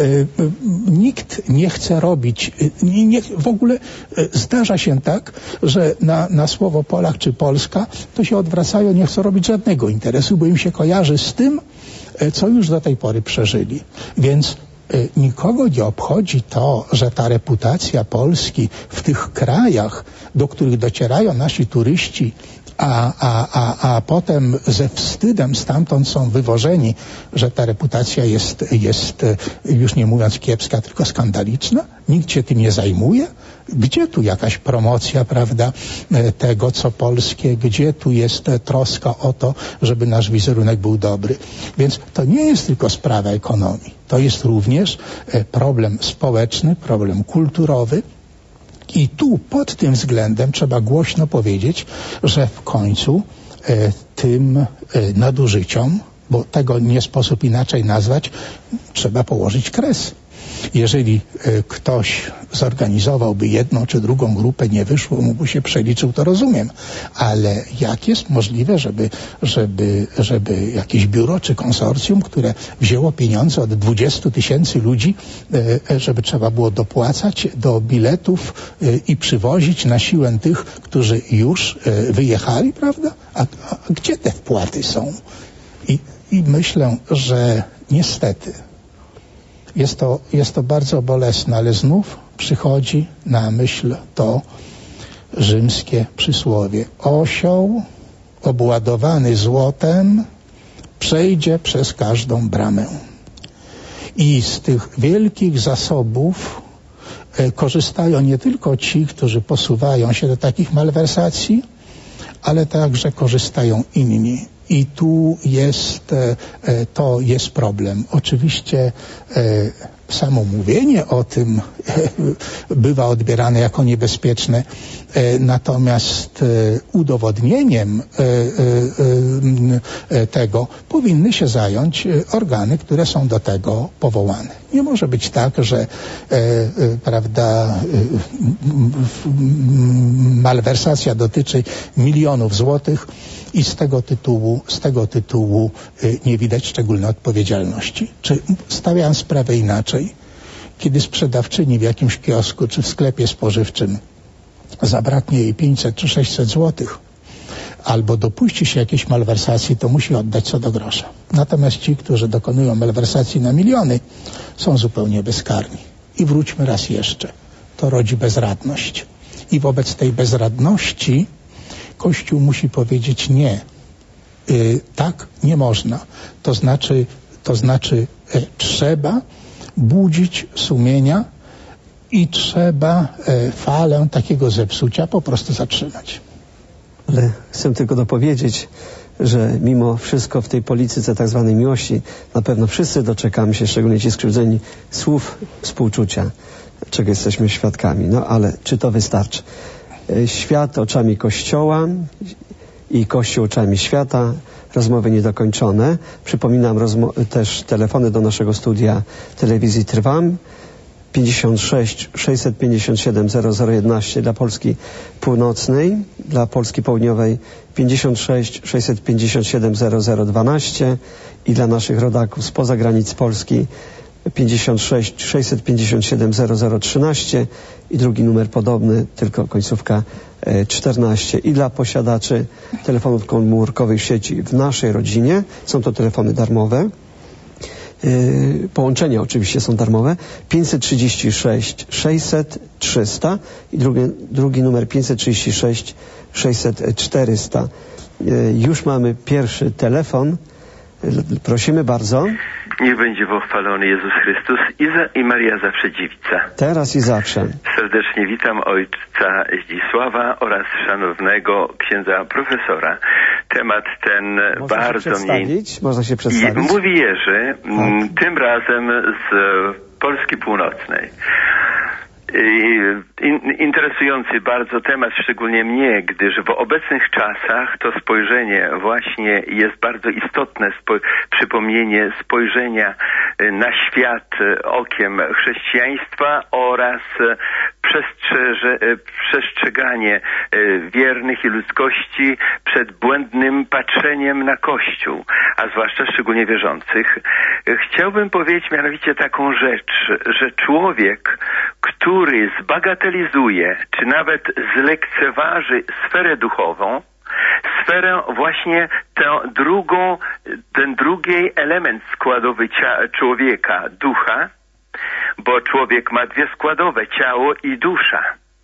Nikt nie chce robić, nie, w ogóle zdarza się tak, że na, na słowo Polak czy Polska to się odwracają, nie chcą robić żadnego interesu, bo im się kojarzy z tym, co już do tej pory przeżyli. Więc nikogo nie obchodzi to, że ta reputacja Polski w tych krajach, do których docierają nasi turyści, a, a, a, a potem ze wstydem stamtąd są wywożeni, że ta reputacja jest, jest, już nie mówiąc kiepska, tylko skandaliczna. Nikt się tym nie zajmuje. Gdzie tu jakaś promocja, prawda, tego, co polskie? Gdzie tu jest troska o to, żeby nasz wizerunek był dobry? Więc to nie jest tylko sprawa ekonomii. To jest również problem społeczny, problem kulturowy. I tu pod tym względem trzeba głośno powiedzieć, że w końcu e, tym e, nadużyciom, bo tego nie sposób inaczej nazwać, trzeba położyć kres. Jeżeli e, ktoś zorganizowałby jedną czy drugą grupę, nie wyszło mu, bo się przeliczył, to rozumiem. Ale jak jest możliwe, żeby, żeby, żeby jakieś biuro czy konsorcjum, które wzięło pieniądze od dwudziestu tysięcy ludzi, e, żeby trzeba było dopłacać do biletów e, i przywozić na siłę tych, którzy już e, wyjechali, prawda? A, a gdzie te wpłaty są? I, i myślę, że niestety Jest to, jest to bardzo bolesne, ale znów przychodzi na myśl to rzymskie przysłowie. Osioł obładowany złotem przejdzie przez każdą bramę. I z tych wielkich zasobów e, korzystają nie tylko ci, którzy posuwają się do takich malwersacji, ale także korzystają inni. I tu jest, e, to jest problem. Oczywiście e, samo mówienie o tym e, bywa odbierane jako niebezpieczne, e, natomiast e, udowodnieniem e, e, e, tego powinny się zająć organy, które są do tego powołane. Nie może być tak, że e, e, prawda, e, malwersacja dotyczy milionów złotych i z tego tytułu, z tego tytułu y, nie widać szczególnej odpowiedzialności. Czy stawiam sprawę inaczej? Kiedy sprzedawczyni w jakimś kiosku czy w sklepie spożywczym zabraknie jej pięćset czy sześćset złotych, albo dopuści się jakiejś malwersacji, to musi oddać co do grosza. Natomiast ci, którzy dokonują malwersacji na miliony, są zupełnie bezkarni. I wróćmy raz jeszcze. To rodzi bezradność. I wobec tej bezradności Kościół musi powiedzieć nie. Yy, tak nie można. To znaczy, to znaczy e, trzeba budzić sumienia i trzeba e, falę takiego zepsucia po prostu zatrzymać.
Ale chcę tylko dopowiedzieć, że mimo wszystko w tej polityce tak zwanej miłości na pewno wszyscy doczekamy się, szczególnie ci skrzywdzeni, słów współczucia, czego jesteśmy świadkami. No ale czy to wystarczy? Świat oczami Kościoła i Kościół oczami świata. Rozmowy niedokończone. Przypominam rozmo- też telefony do naszego studia telewizji Trwam. pięćdziesiąt sześć sześćset pięćdziesiąt siedem zero zero jedenaście dla Polski Północnej, dla Polski Południowej pięćdziesiąt sześć sześćset pięćdziesiąt siedem zero zero dwanaście i dla naszych rodaków spoza granic Polski pięćdziesiąt sześć sześćset pięćdziesiąt siedem zero zero trzynaście i drugi numer podobny, tylko końcówka czternaście. I dla posiadaczy telefonów komórkowych w sieci w naszej rodzinie są to telefony darmowe. Yy, połączenia oczywiście są darmowe. pięćset trzydzieści sześć sześćset trzysta i drugi, drugi numer pięćset trzydzieści sześć sześćset czterysta. Yy, już mamy pierwszy telefon. Yy, prosimy bardzo.
Niech będzie pochwalony Jezus Chrystus i, za, i Maria zawsze dziewica.
Teraz i zawsze.
Serdecznie witam ojca Zdzisława oraz szanownego księdza profesora. Temat ten
Można
bardzo
się przedstawić?
mnie...
Można się przedstawić.
Mówi Jerzy,
tak.
Tym razem z Polski Północnej. In, interesujący bardzo temat, szczególnie mnie, gdyż w obecnych czasach to spojrzenie właśnie jest bardzo istotne, spo, przypomnienie spojrzenia na świat okiem chrześcijaństwa oraz przestrzeże, przestrzeganie wiernych i ludzkości przed błędnym patrzeniem na Kościół, a zwłaszcza szczególnie wierzących. Chciałbym powiedzieć mianowicie taką rzecz, że człowiek, który zbagatelizuje, czy nawet zlekceważy sferę duchową, sferę właśnie tę drugą, ten drugi element składowy cia- człowieka, ducha, bo człowiek ma dwie składowe, ciało i dusza.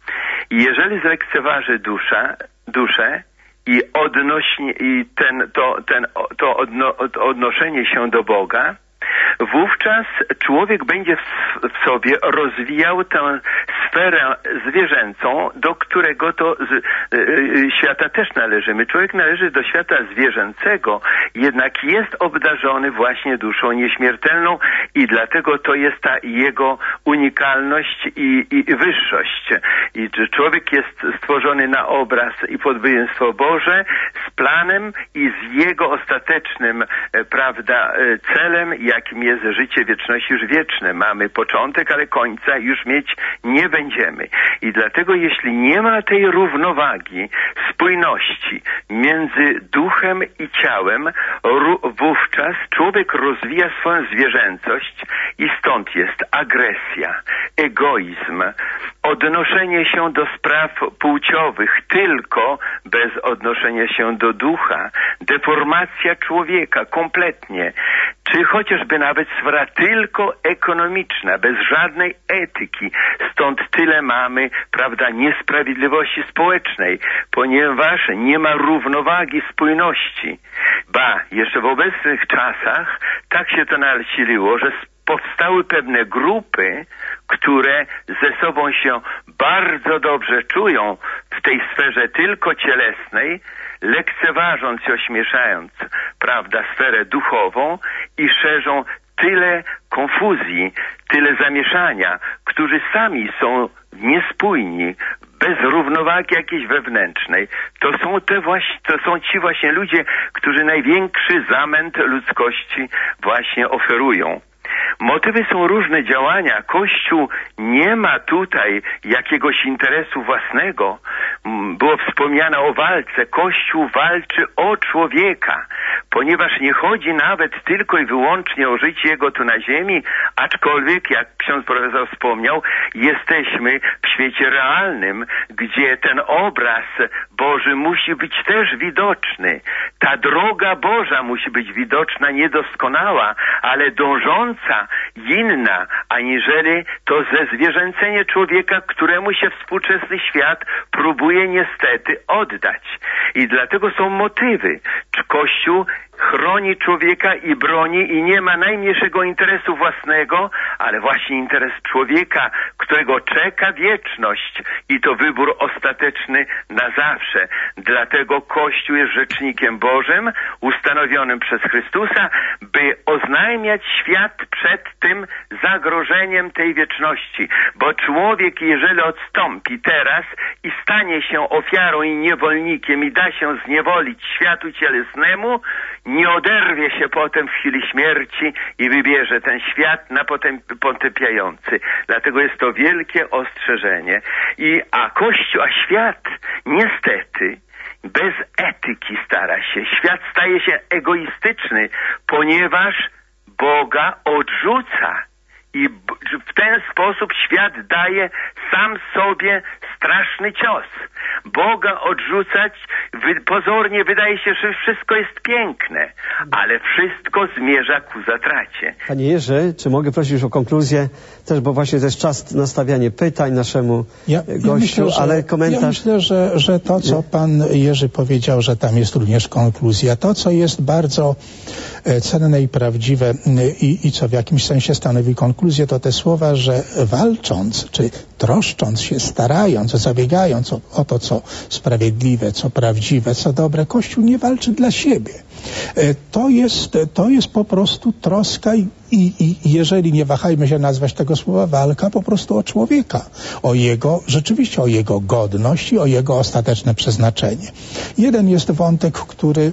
I jeżeli zlekceważy dusza, duszę i, odnośnie, i ten, to, ten, to odno, odnoszenie się do Boga, wówczas człowiek będzie w, w sobie rozwijał tę sferę zwierzęcą, do którego to z, y, świata też należymy. Człowiek należy do świata zwierzęcego, jednak jest obdarzony właśnie duszą nieśmiertelną i dlatego to jest ta jego unikalność i, i wyższość. I człowiek jest stworzony na obraz i podobieństwo Boże z planem i z jego ostatecznym, prawda, celem, jakim jest życie wieczności już wieczne. Mamy początek, ale końca już mieć nie będziemy. I dlatego jeśli nie ma tej równowagi, spójności między duchem i ciałem, wówczas człowiek rozwija swoją zwierzęcość i stąd jest agresja, egoizm, odnoszenie się do spraw płciowych tylko bez odnoszenia się do ducha, deformacja człowieka kompletnie, czy chociażby nawet sfera tylko ekonomiczna, bez żadnej etyki. Stąd tyle mamy, prawda, niesprawiedliwości społecznej, ponieważ nie ma równowagi, spójności. Ba, jeszcze w obecnych czasach tak się to nasiliło, że powstały pewne grupy, które ze sobą się bardzo dobrze czują w tej sferze tylko cielesnej, lekceważąc i ośmieszając, prawda, sferę duchową i szerzą tyle konfuzji, tyle zamieszania, którzy sami są niespójni, bez równowagi jakiejś wewnętrznej. To są te właśnie, to są ci właśnie ludzie, którzy największy zamęt ludzkości właśnie oferują. Motywy są różne działania. Kościół nie ma tutaj jakiegoś interesu własnego. Było wspomniane o walce. Kościół walczy o człowieka, ponieważ nie chodzi nawet tylko i wyłącznie o życie jego tu na ziemi, aczkolwiek, jak ksiądz profesor wspomniał, jesteśmy w świecie realnym, gdzie ten obraz Boży musi być też widoczny. Ta droga Boża musi być widoczna, niedoskonała, ale dążąca, inna, aniżeli to zezwierzęcenie człowieka, któremu się współczesny świat próbuje niestety oddać. I dlatego są motywy. Kościół chroni człowieka i broni i nie ma najmniejszego interesu własnego, ale właśnie interes człowieka, którego czeka wieczność i to wybór ostateczny na zawsze. Dlatego Kościół jest rzecznikiem Bożym, ustanowionym przez Chrystusa, by oznajmiać świat przed tym zagrożeniem tej wieczności. Bo człowiek, jeżeli odstąpi teraz i stanie się ofiarą i niewolnikiem i da się zniewolić światu cielesnemu, nie oderwie się potem w chwili śmierci i wybierze ten świat na potępiający. Dlatego jest to wielkie ostrzeżenie. I, a Kościół, a świat niestety bez etyki stara się. Świat staje się egoistyczny, ponieważ Boga odrzuca I w ten sposób świat daje sam sobie straszny cios. Boga odrzucać wy, pozornie wydaje się, że wszystko jest piękne, ale wszystko zmierza ku zatracie.
Panie Jerzy, czy mogę prosić już o konkluzję? Też, bo właśnie to jest czas na stawianie pytań naszemu
ja,
gościu,
ja myślę, że,
ale komentarz...
Ja myślę, że, że to, co pan Jerzy powiedział, że tam jest również konkluzja. To, co jest bardzo cenne i prawdziwe i, i co w jakimś sensie stanowi konkluzję, to te słowa, że walcząc, czy troszcząc się, starając, zabiegając o, o to, co sprawiedliwe, co prawdziwe, co dobre, Kościół nie walczy dla siebie. To jest, to jest po prostu troska i, i, i jeżeli nie wahajmy się nazwać tego słowa walka, po prostu o człowieka, o jego, rzeczywiście o jego godność i o jego ostateczne przeznaczenie. Jeden jest wątek, który,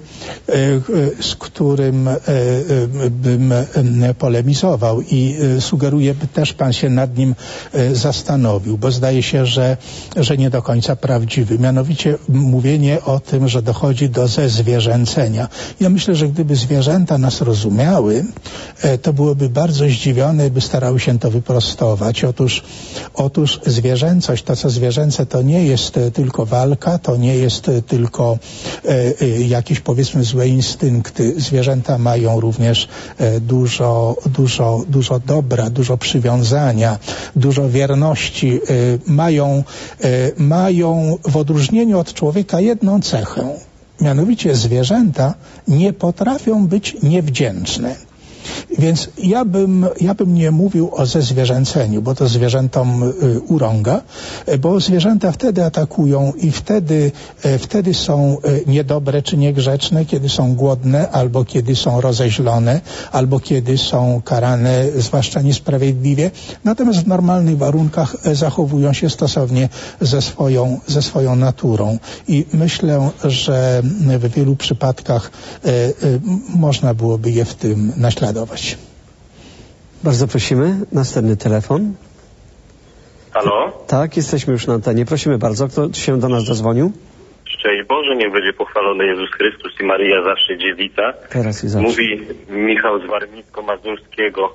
z którym bym polemizował i sugeruję, by też pan się nad nim zastanowił, bo zdaje się, że, że nie do końca prawdziwy. Mianowicie mówienie o tym, że dochodzi do zezwierzęcenia. Ja myślę, że gdyby zwierzęta nas rozumiały, to byłoby bardzo zdziwione i by starały się to wyprostować. Otóż, otóż zwierzęcość, to co zwierzęce, to nie jest tylko walka, to nie jest tylko e, jakieś powiedzmy złe instynkty. Zwierzęta mają również e, dużo, dużo, dużo dobra, dużo przywiązania, dużo wierności. E, mają, e, mają w odróżnieniu od człowieka jedną cechę. Mianowicie zwierzęta nie potrafią być niewdzięczne. Więc ja bym, ja bym nie mówił o zezwierzęceniu, bo to zwierzętom y, urąga, bo zwierzęta wtedy atakują i wtedy, y, wtedy są y, niedobre czy niegrzeczne, kiedy są głodne, albo kiedy są rozeźlone, albo kiedy są karane, zwłaszcza niesprawiedliwie. Natomiast w normalnych warunkach y, zachowują się stosownie ze swoją, ze swoją naturą. I myślę, że w wielu przypadkach y, y, można byłoby je w tym naśladować.
Bardzo prosimy. Następny telefon.
Halo?
Tak, jesteśmy już na antenie. Prosimy bardzo. Kto się do nas dozwonił?
Szczęść Boże, niech będzie pochwalony Jezus Chrystus i Maryja zawsze dziewica.
Teraz i zawsze.
Mówi Michał z Warmińsko-Mazurskiego.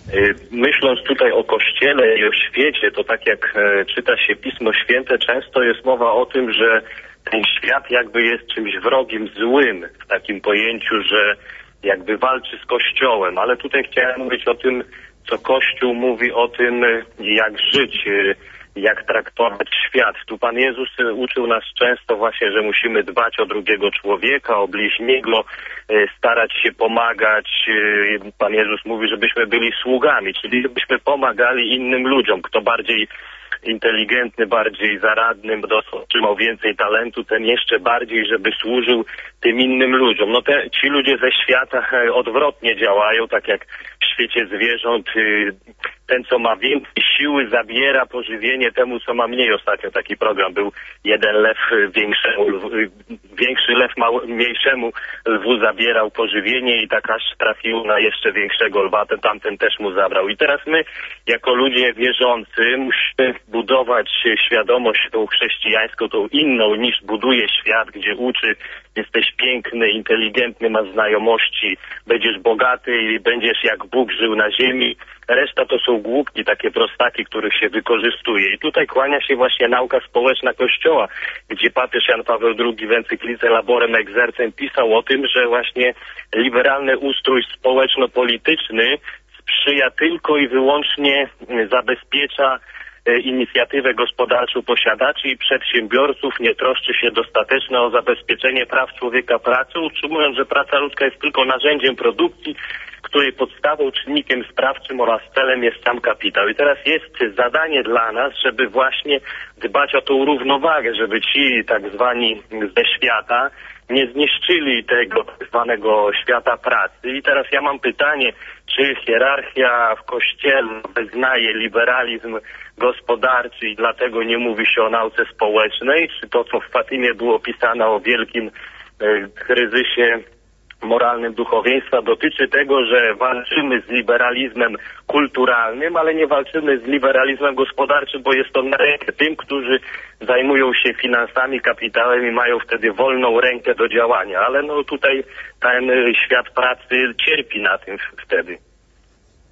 Myśląc tutaj o Kościele i o świecie, to tak jak czyta się Pismo Święte, często jest mowa o tym, że ten świat jakby jest czymś wrogim, złym, w takim pojęciu, że jakby walczy z Kościołem, ale tutaj chciałem mówić o tym, co Kościół mówi o tym, jak żyć, jak traktować świat. Tu Pan Jezus uczył nas często właśnie, że musimy dbać o drugiego człowieka, o bliźniego, starać się pomagać. Pan Jezus mówi, żebyśmy byli sługami, czyli żebyśmy pomagali innym ludziom. Kto bardziej inteligentny, bardziej zaradny, otrzymał więcej talentu, ten jeszcze bardziej, żeby służył tym innym ludziom. No te, ci ludzie ze świata odwrotnie działają, tak jak w świecie zwierząt. Ten, co ma więcej siły, zabiera pożywienie temu, co ma mniej. Ostatnio taki program był, jeden lew większemu, większy lew mało, mniejszemu lwu zabierał pożywienie i tak aż trafił na jeszcze większego lwa, ten tamten też mu zabrał. I teraz my, jako ludzie wierzący, musimy budować świadomość tą chrześcijańską, tą inną niż buduje świat, gdzie uczy, jesteś piękny, inteligentny, masz znajomości, będziesz bogaty i będziesz jak Bóg żył na ziemi. Reszta to są głupki, takie prostaki, których się wykorzystuje. I tutaj kłania się właśnie nauka społeczna Kościoła, gdzie papież Jan Paweł drugi w encyklice Laborem Exercem pisał o tym, że właśnie liberalny ustrój społeczno-polityczny sprzyja tylko i wyłącznie, zabezpiecza inicjatywę gospodarczą posiadaczy i przedsiębiorców, nie troszczy się dostatecznie o zabezpieczenie praw człowieka pracy, utrzymując, że praca ludzka jest tylko narzędziem produkcji, której podstawą, czynnikiem sprawczym oraz celem jest sam kapitał. I teraz jest zadanie dla nas, żeby właśnie dbać o tą równowagę, żeby ci tak zwani ze świata nie zniszczyli tego tak zwanego świata pracy. I teraz ja mam pytanie, czy hierarchia w Kościele wyznaje liberalizm gospodarczy i dlatego nie mówi się o nauce społecznej, czy to, co w Fatimie było pisane o wielkim e, kryzysie moralnym duchowieństwa, dotyczy tego, że walczymy z liberalizmem kulturalnym, ale nie walczymy z liberalizmem gospodarczym, bo jest to na rękę tym, którzy zajmują się finansami, kapitałem i mają wtedy wolną rękę do działania. Ale no tutaj ten świat pracy cierpi na tym wtedy.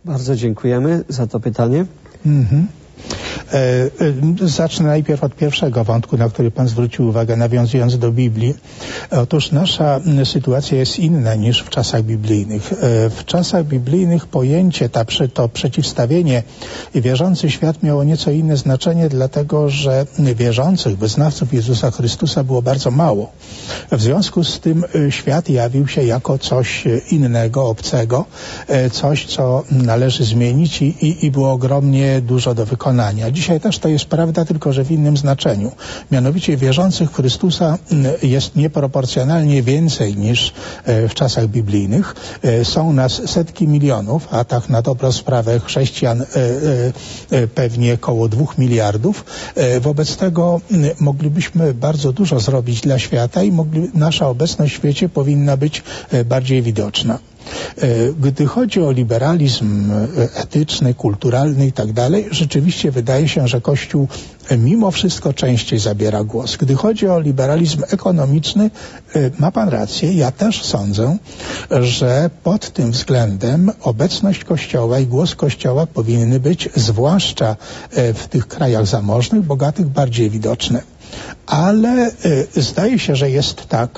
Bardzo dziękujemy za to pytanie.
Mhm. E, zacznę najpierw od pierwszego wątku, na który Pan zwrócił uwagę, nawiązując do Biblii. Otóż nasza sytuacja jest inna niż w czasach biblijnych. E, w czasach biblijnych pojęcie, ta, to przeciwstawienie wierzący świat miało nieco inne znaczenie, dlatego że wierzących, wyznawców Jezusa Chrystusa było bardzo mało. W związku z tym świat jawił się jako coś innego, obcego, coś, co należy zmienić i, i, i było ogromnie dużo do wykonania. Dzisiaj też to jest prawda, tylko że w innym znaczeniu. Mianowicie wierzących w Chrystusa jest nieproporcjonalnie więcej niż w czasach biblijnych. Są nas setki milionów, a tak na dobrą sprawę chrześcijan pewnie około dwóch miliardów. Wobec tego moglibyśmy bardzo dużo zrobić dla świata i mogli, nasza obecność w świecie powinna być bardziej widoczna. Gdy chodzi o liberalizm etyczny, kulturalny i tak dalej, rzeczywiście wydaje się, że Kościół mimo wszystko częściej zabiera głos. Gdy chodzi o liberalizm ekonomiczny, ma Pan rację, ja też sądzę, że pod tym względem obecność Kościoła i głos Kościoła powinny być, zwłaszcza w tych krajach zamożnych, bogatych, bardziej widoczne. Ale zdaje się, że jest tak,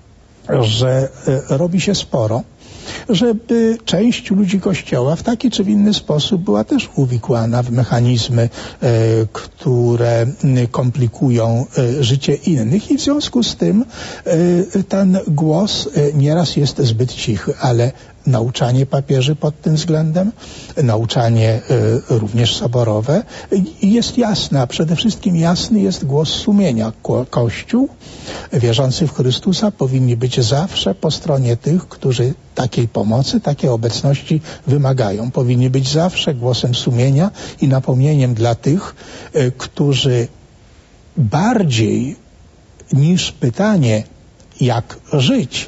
że robi się sporo, żeby część ludzi Kościoła w taki czy w inny sposób była też uwikłana w mechanizmy, e, które komplikują e, życie innych i w związku z tym e, ten głos e, nieraz jest zbyt cichy, ale nauczanie papieży pod tym względem, nauczanie y, również soborowe jest jasne, a przede wszystkim jasny jest głos sumienia. Ko- Kościół, wierzący w Chrystusa, powinni być zawsze po stronie tych, którzy takiej pomocy, takiej obecności wymagają. Powinni być zawsze głosem sumienia i napomnieniem dla tych, y, którzy bardziej niż pytanie, jak żyć,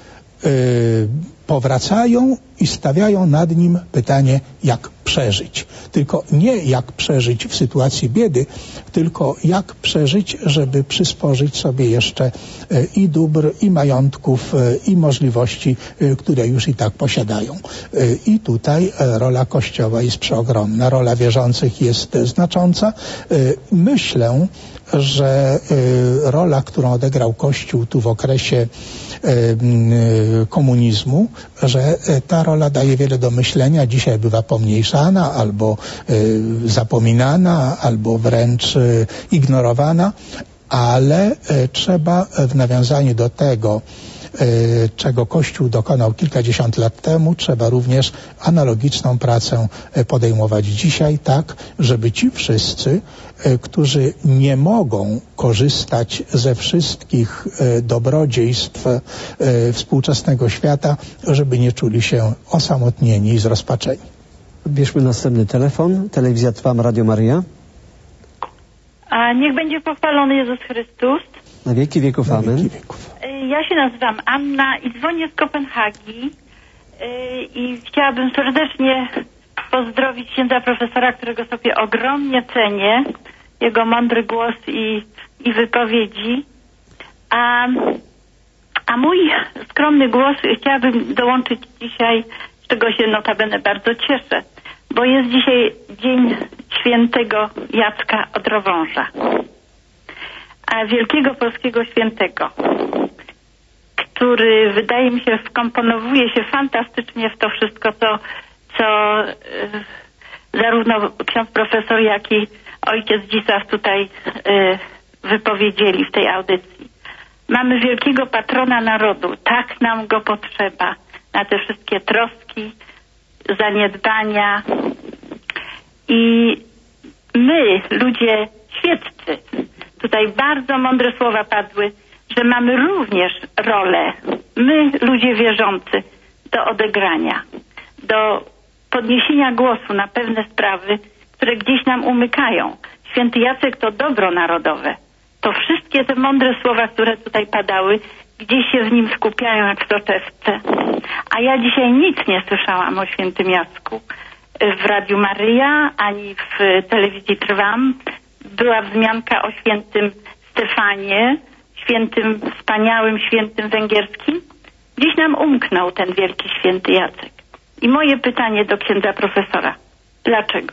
y, powracają i stawiają nad nim pytanie, jak przeżyć. Tylko nie jak przeżyć w sytuacji biedy, tylko jak przeżyć, żeby przysporzyć sobie jeszcze i dóbr, i majątków, i możliwości, które już i tak posiadają. I tutaj rola Kościoła jest przeogromna, rola wierzących jest znacząca. Myślę, że rola, którą odegrał Kościół tu w okresie komunizmu, że ta rola daje wiele do myślenia. Dzisiaj bywa pomniejszana, albo zapominana, albo wręcz ignorowana, ale trzeba w nawiązaniu do tego, czego Kościół dokonał kilkadziesiąt lat temu, trzeba również analogiczną pracę podejmować dzisiaj, tak, żeby ci wszyscy, którzy nie mogą korzystać ze wszystkich dobrodziejstw współczesnego świata, żeby nie czuli się osamotnieni i zrozpaczeni.
Odbierzmy następny telefon. Telewizja Trwam, Radio Maryja.
A niech będzie pochwalony Jezus Chrystus.
Na wieki wieków, amen.
Na wieki wieków.
Ja się nazywam Anna i dzwonię z Kopenhagi i chciałabym serdecznie pozdrowić księdza profesora, którego sobie ogromnie cenię, jego mądry głos i, i wypowiedzi. A, a mój skromny głos chciałabym dołączyć dzisiaj, z czego się notabene bardzo cieszę, bo jest dzisiaj dzień świętego Jacka Odrowąża, a wielkiego polskiego świętego, który wydaje mi się wkomponowuje się fantastycznie w to wszystko, co, co y, zarówno ksiądz profesor, jak i ojciec Dzisław tutaj y, wypowiedzieli w tej audycji. Mamy wielkiego patrona narodu, tak nam go potrzeba na te wszystkie troski, zaniedbania i my, ludzie świeccy, tutaj bardzo mądre słowa padły, że mamy również rolę, my, ludzie wierzący, do odegrania, do podniesienia głosu na pewne sprawy, które gdzieś nam umykają. Święty Jacek to dobro narodowe. To wszystkie te mądre słowa, które tutaj padały, gdzieś się w nim skupiają jak w soczewce. A ja dzisiaj nic nie słyszałam o świętym Jacku w Radiu Maryja, ani w telewizji Trwam. Była wzmianka o świętym Stefanie, świętym, wspaniałym świętym węgierskim. Dziś nam umknął ten wielki święty Jacek. I moje pytanie do księdza profesora. Dlaczego?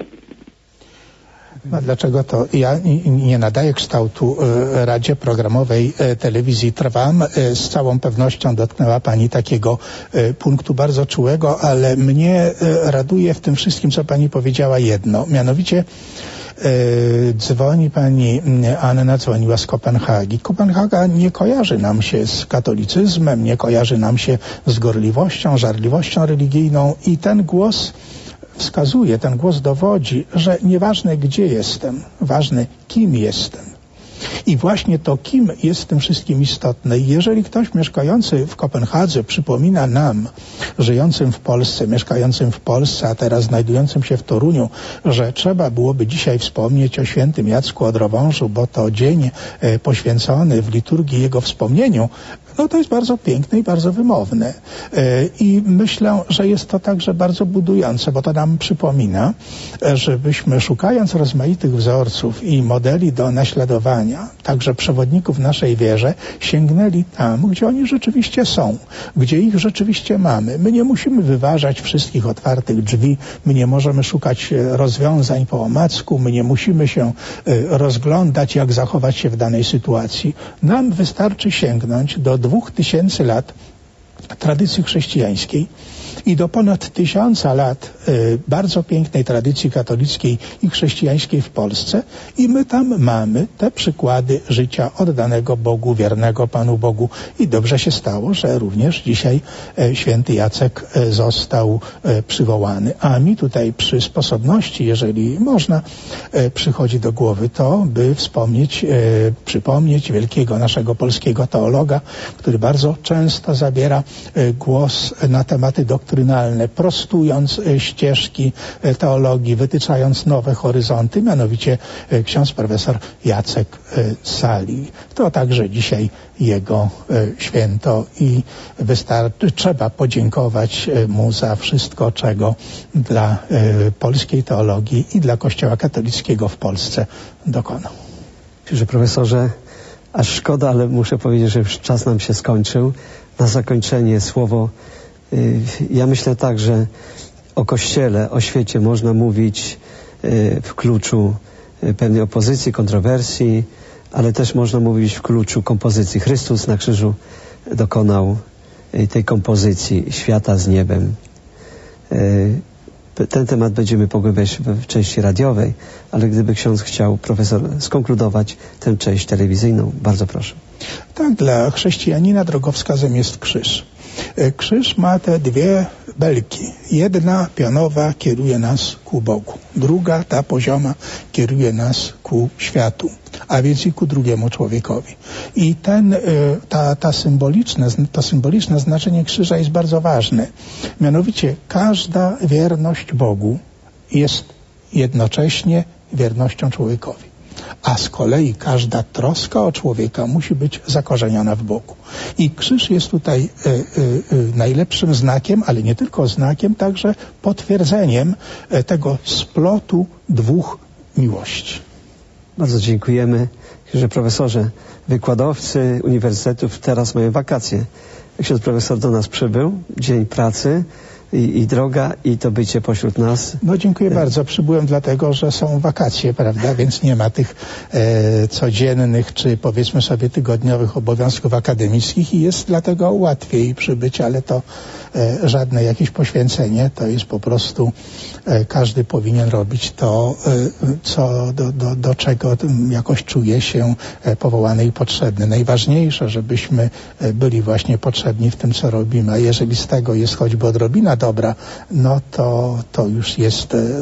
No, dlaczego to ja nie nadaję kształtu e, Radzie Programowej e, Telewizji Trwam. E, z całą pewnością dotknęła Pani takiego e, punktu bardzo czułego, ale mnie e, raduje w tym wszystkim, co Pani powiedziała jedno. Mianowicie e, dzwoni Pani, Anna dzwoniła z Kopenhagi. Kopenhaga nie kojarzy nam się z katolicyzmem, nie kojarzy nam się z gorliwością, żarliwością religijną i ten głos wskazuje, ten głos dowodzi, że nieważne gdzie jestem, ważne kim jestem. I właśnie to, kim jest w tym wszystkim istotne. I jeżeli ktoś mieszkający w Kopenhadze przypomina nam, żyjącym w Polsce, mieszkającym w Polsce, a teraz znajdującym się w Toruniu, że trzeba byłoby dzisiaj wspomnieć o świętym Jacku Odrowążu, bo to dzień e, poświęcony w liturgii jego wspomnieniu, no to jest bardzo piękne i bardzo wymowne. E, I myślę, że jest to także bardzo budujące, bo to nam przypomina, e, żebyśmy szukając rozmaitych wzorców i modeli do naśladowania, także przewodników w naszej wierze, sięgnęli tam, gdzie oni rzeczywiście są, gdzie ich rzeczywiście mamy. My nie musimy wyważać wszystkich otwartych drzwi, my nie możemy szukać rozwiązań po omacku, my nie musimy się rozglądać, jak zachować się w danej sytuacji. Nam wystarczy sięgnąć do dwóch tysięcy lat tradycji chrześcijańskiej i do ponad tysiąca lat y, bardzo pięknej tradycji katolickiej i chrześcijańskiej w Polsce i my tam mamy te przykłady życia oddanego Bogu, wiernego Panu Bogu i dobrze się stało, że również dzisiaj y, święty Jacek y, został y, przywołany. A mi tutaj przy sposobności, jeżeli można, y, przychodzi do głowy to, by wspomnieć, y, przypomnieć wielkiego naszego polskiego teologa, który bardzo często zabiera y, głos na tematy doktrynalne, prostując ścieżki teologii, wytyczając nowe horyzonty, mianowicie ksiądz profesor Jacek Sali. To także dzisiaj jego święto i wystarczy, trzeba podziękować mu za wszystko, czego dla polskiej teologii i dla Kościoła katolickiego w Polsce dokonał.
Księże profesorze, aż szkoda, ale muszę powiedzieć, że już czas nam się skończył. Na zakończenie słowo. Ja myślę tak, że o Kościele, o świecie można mówić w kluczu pewnej opozycji, kontrowersji, ale też można mówić w kluczu kompozycji. Chrystus na krzyżu dokonał tej kompozycji świata z niebem. Ten temat będziemy pogłębiać w części radiowej, ale gdyby ksiądz chciał, profesor, skonkludować tę część telewizyjną, bardzo proszę.
Tak, dla chrześcijanina drogowskazem jest krzyż. Krzyż ma te dwie belki. Jedna pionowa kieruje nas ku Bogu. Druga, ta pozioma, kieruje nas ku światu, a więc i ku drugiemu człowiekowi. I ten, ta, ta symboliczne, to symboliczne znaczenie krzyża jest bardzo ważne. Mianowicie każda wierność Bogu jest jednocześnie wiernością człowiekowi. A z kolei każda troska o człowieka musi być zakorzeniona w Bogu. I krzyż jest tutaj y, y, y, najlepszym znakiem, ale nie tylko znakiem, także potwierdzeniem y, tego splotu dwóch miłości.
Bardzo dziękujemy. Księże profesorze, wykładowcy uniwersytetów teraz mają wakacje. Ksiądz profesor do nas przybył, dzień pracy. I, i droga, i to bycie pośród nas.
No dziękuję e... bardzo. Przybyłem dlatego, że są wakacje, prawda? Więc nie ma tych e, codziennych, czy powiedzmy sobie tygodniowych obowiązków akademickich i jest dlatego łatwiej przybyć, ale to e, żadne jakieś poświęcenie. To jest po prostu e, każdy powinien robić to, e, co, do, do, do czego jakoś czuje się e, powołany i potrzebny. Najważniejsze, żebyśmy e, byli właśnie potrzebni w tym, co robimy. A jeżeli z tego jest choćby odrobina dobra, no to, to już jest e,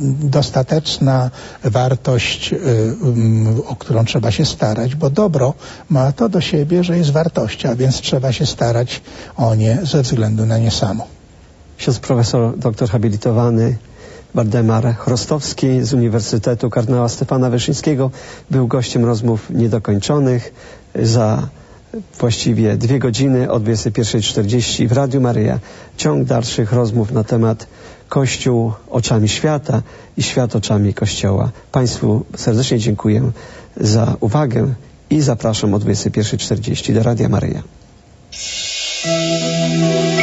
dostateczna wartość, e, um, o którą trzeba się starać, bo dobro ma to do siebie, że jest wartością, a więc trzeba się starać o nie ze względu na nie samo.
Ksiądz profesor, doktor habilitowany Waldemar Chrostowski z Uniwersytetu Kardynała Stefana Wyszyńskiego był gościem rozmów niedokończonych. Za właściwie dwie godziny od dwudziestej pierwszej czterdzieści w Radiu Maryja ciąg dalszych rozmów na temat Kościół oczami świata i świat oczami Kościoła. Państwu serdecznie dziękuję za uwagę i zapraszam o dwudziestej pierwszej czterdzieści do Radia Maryja.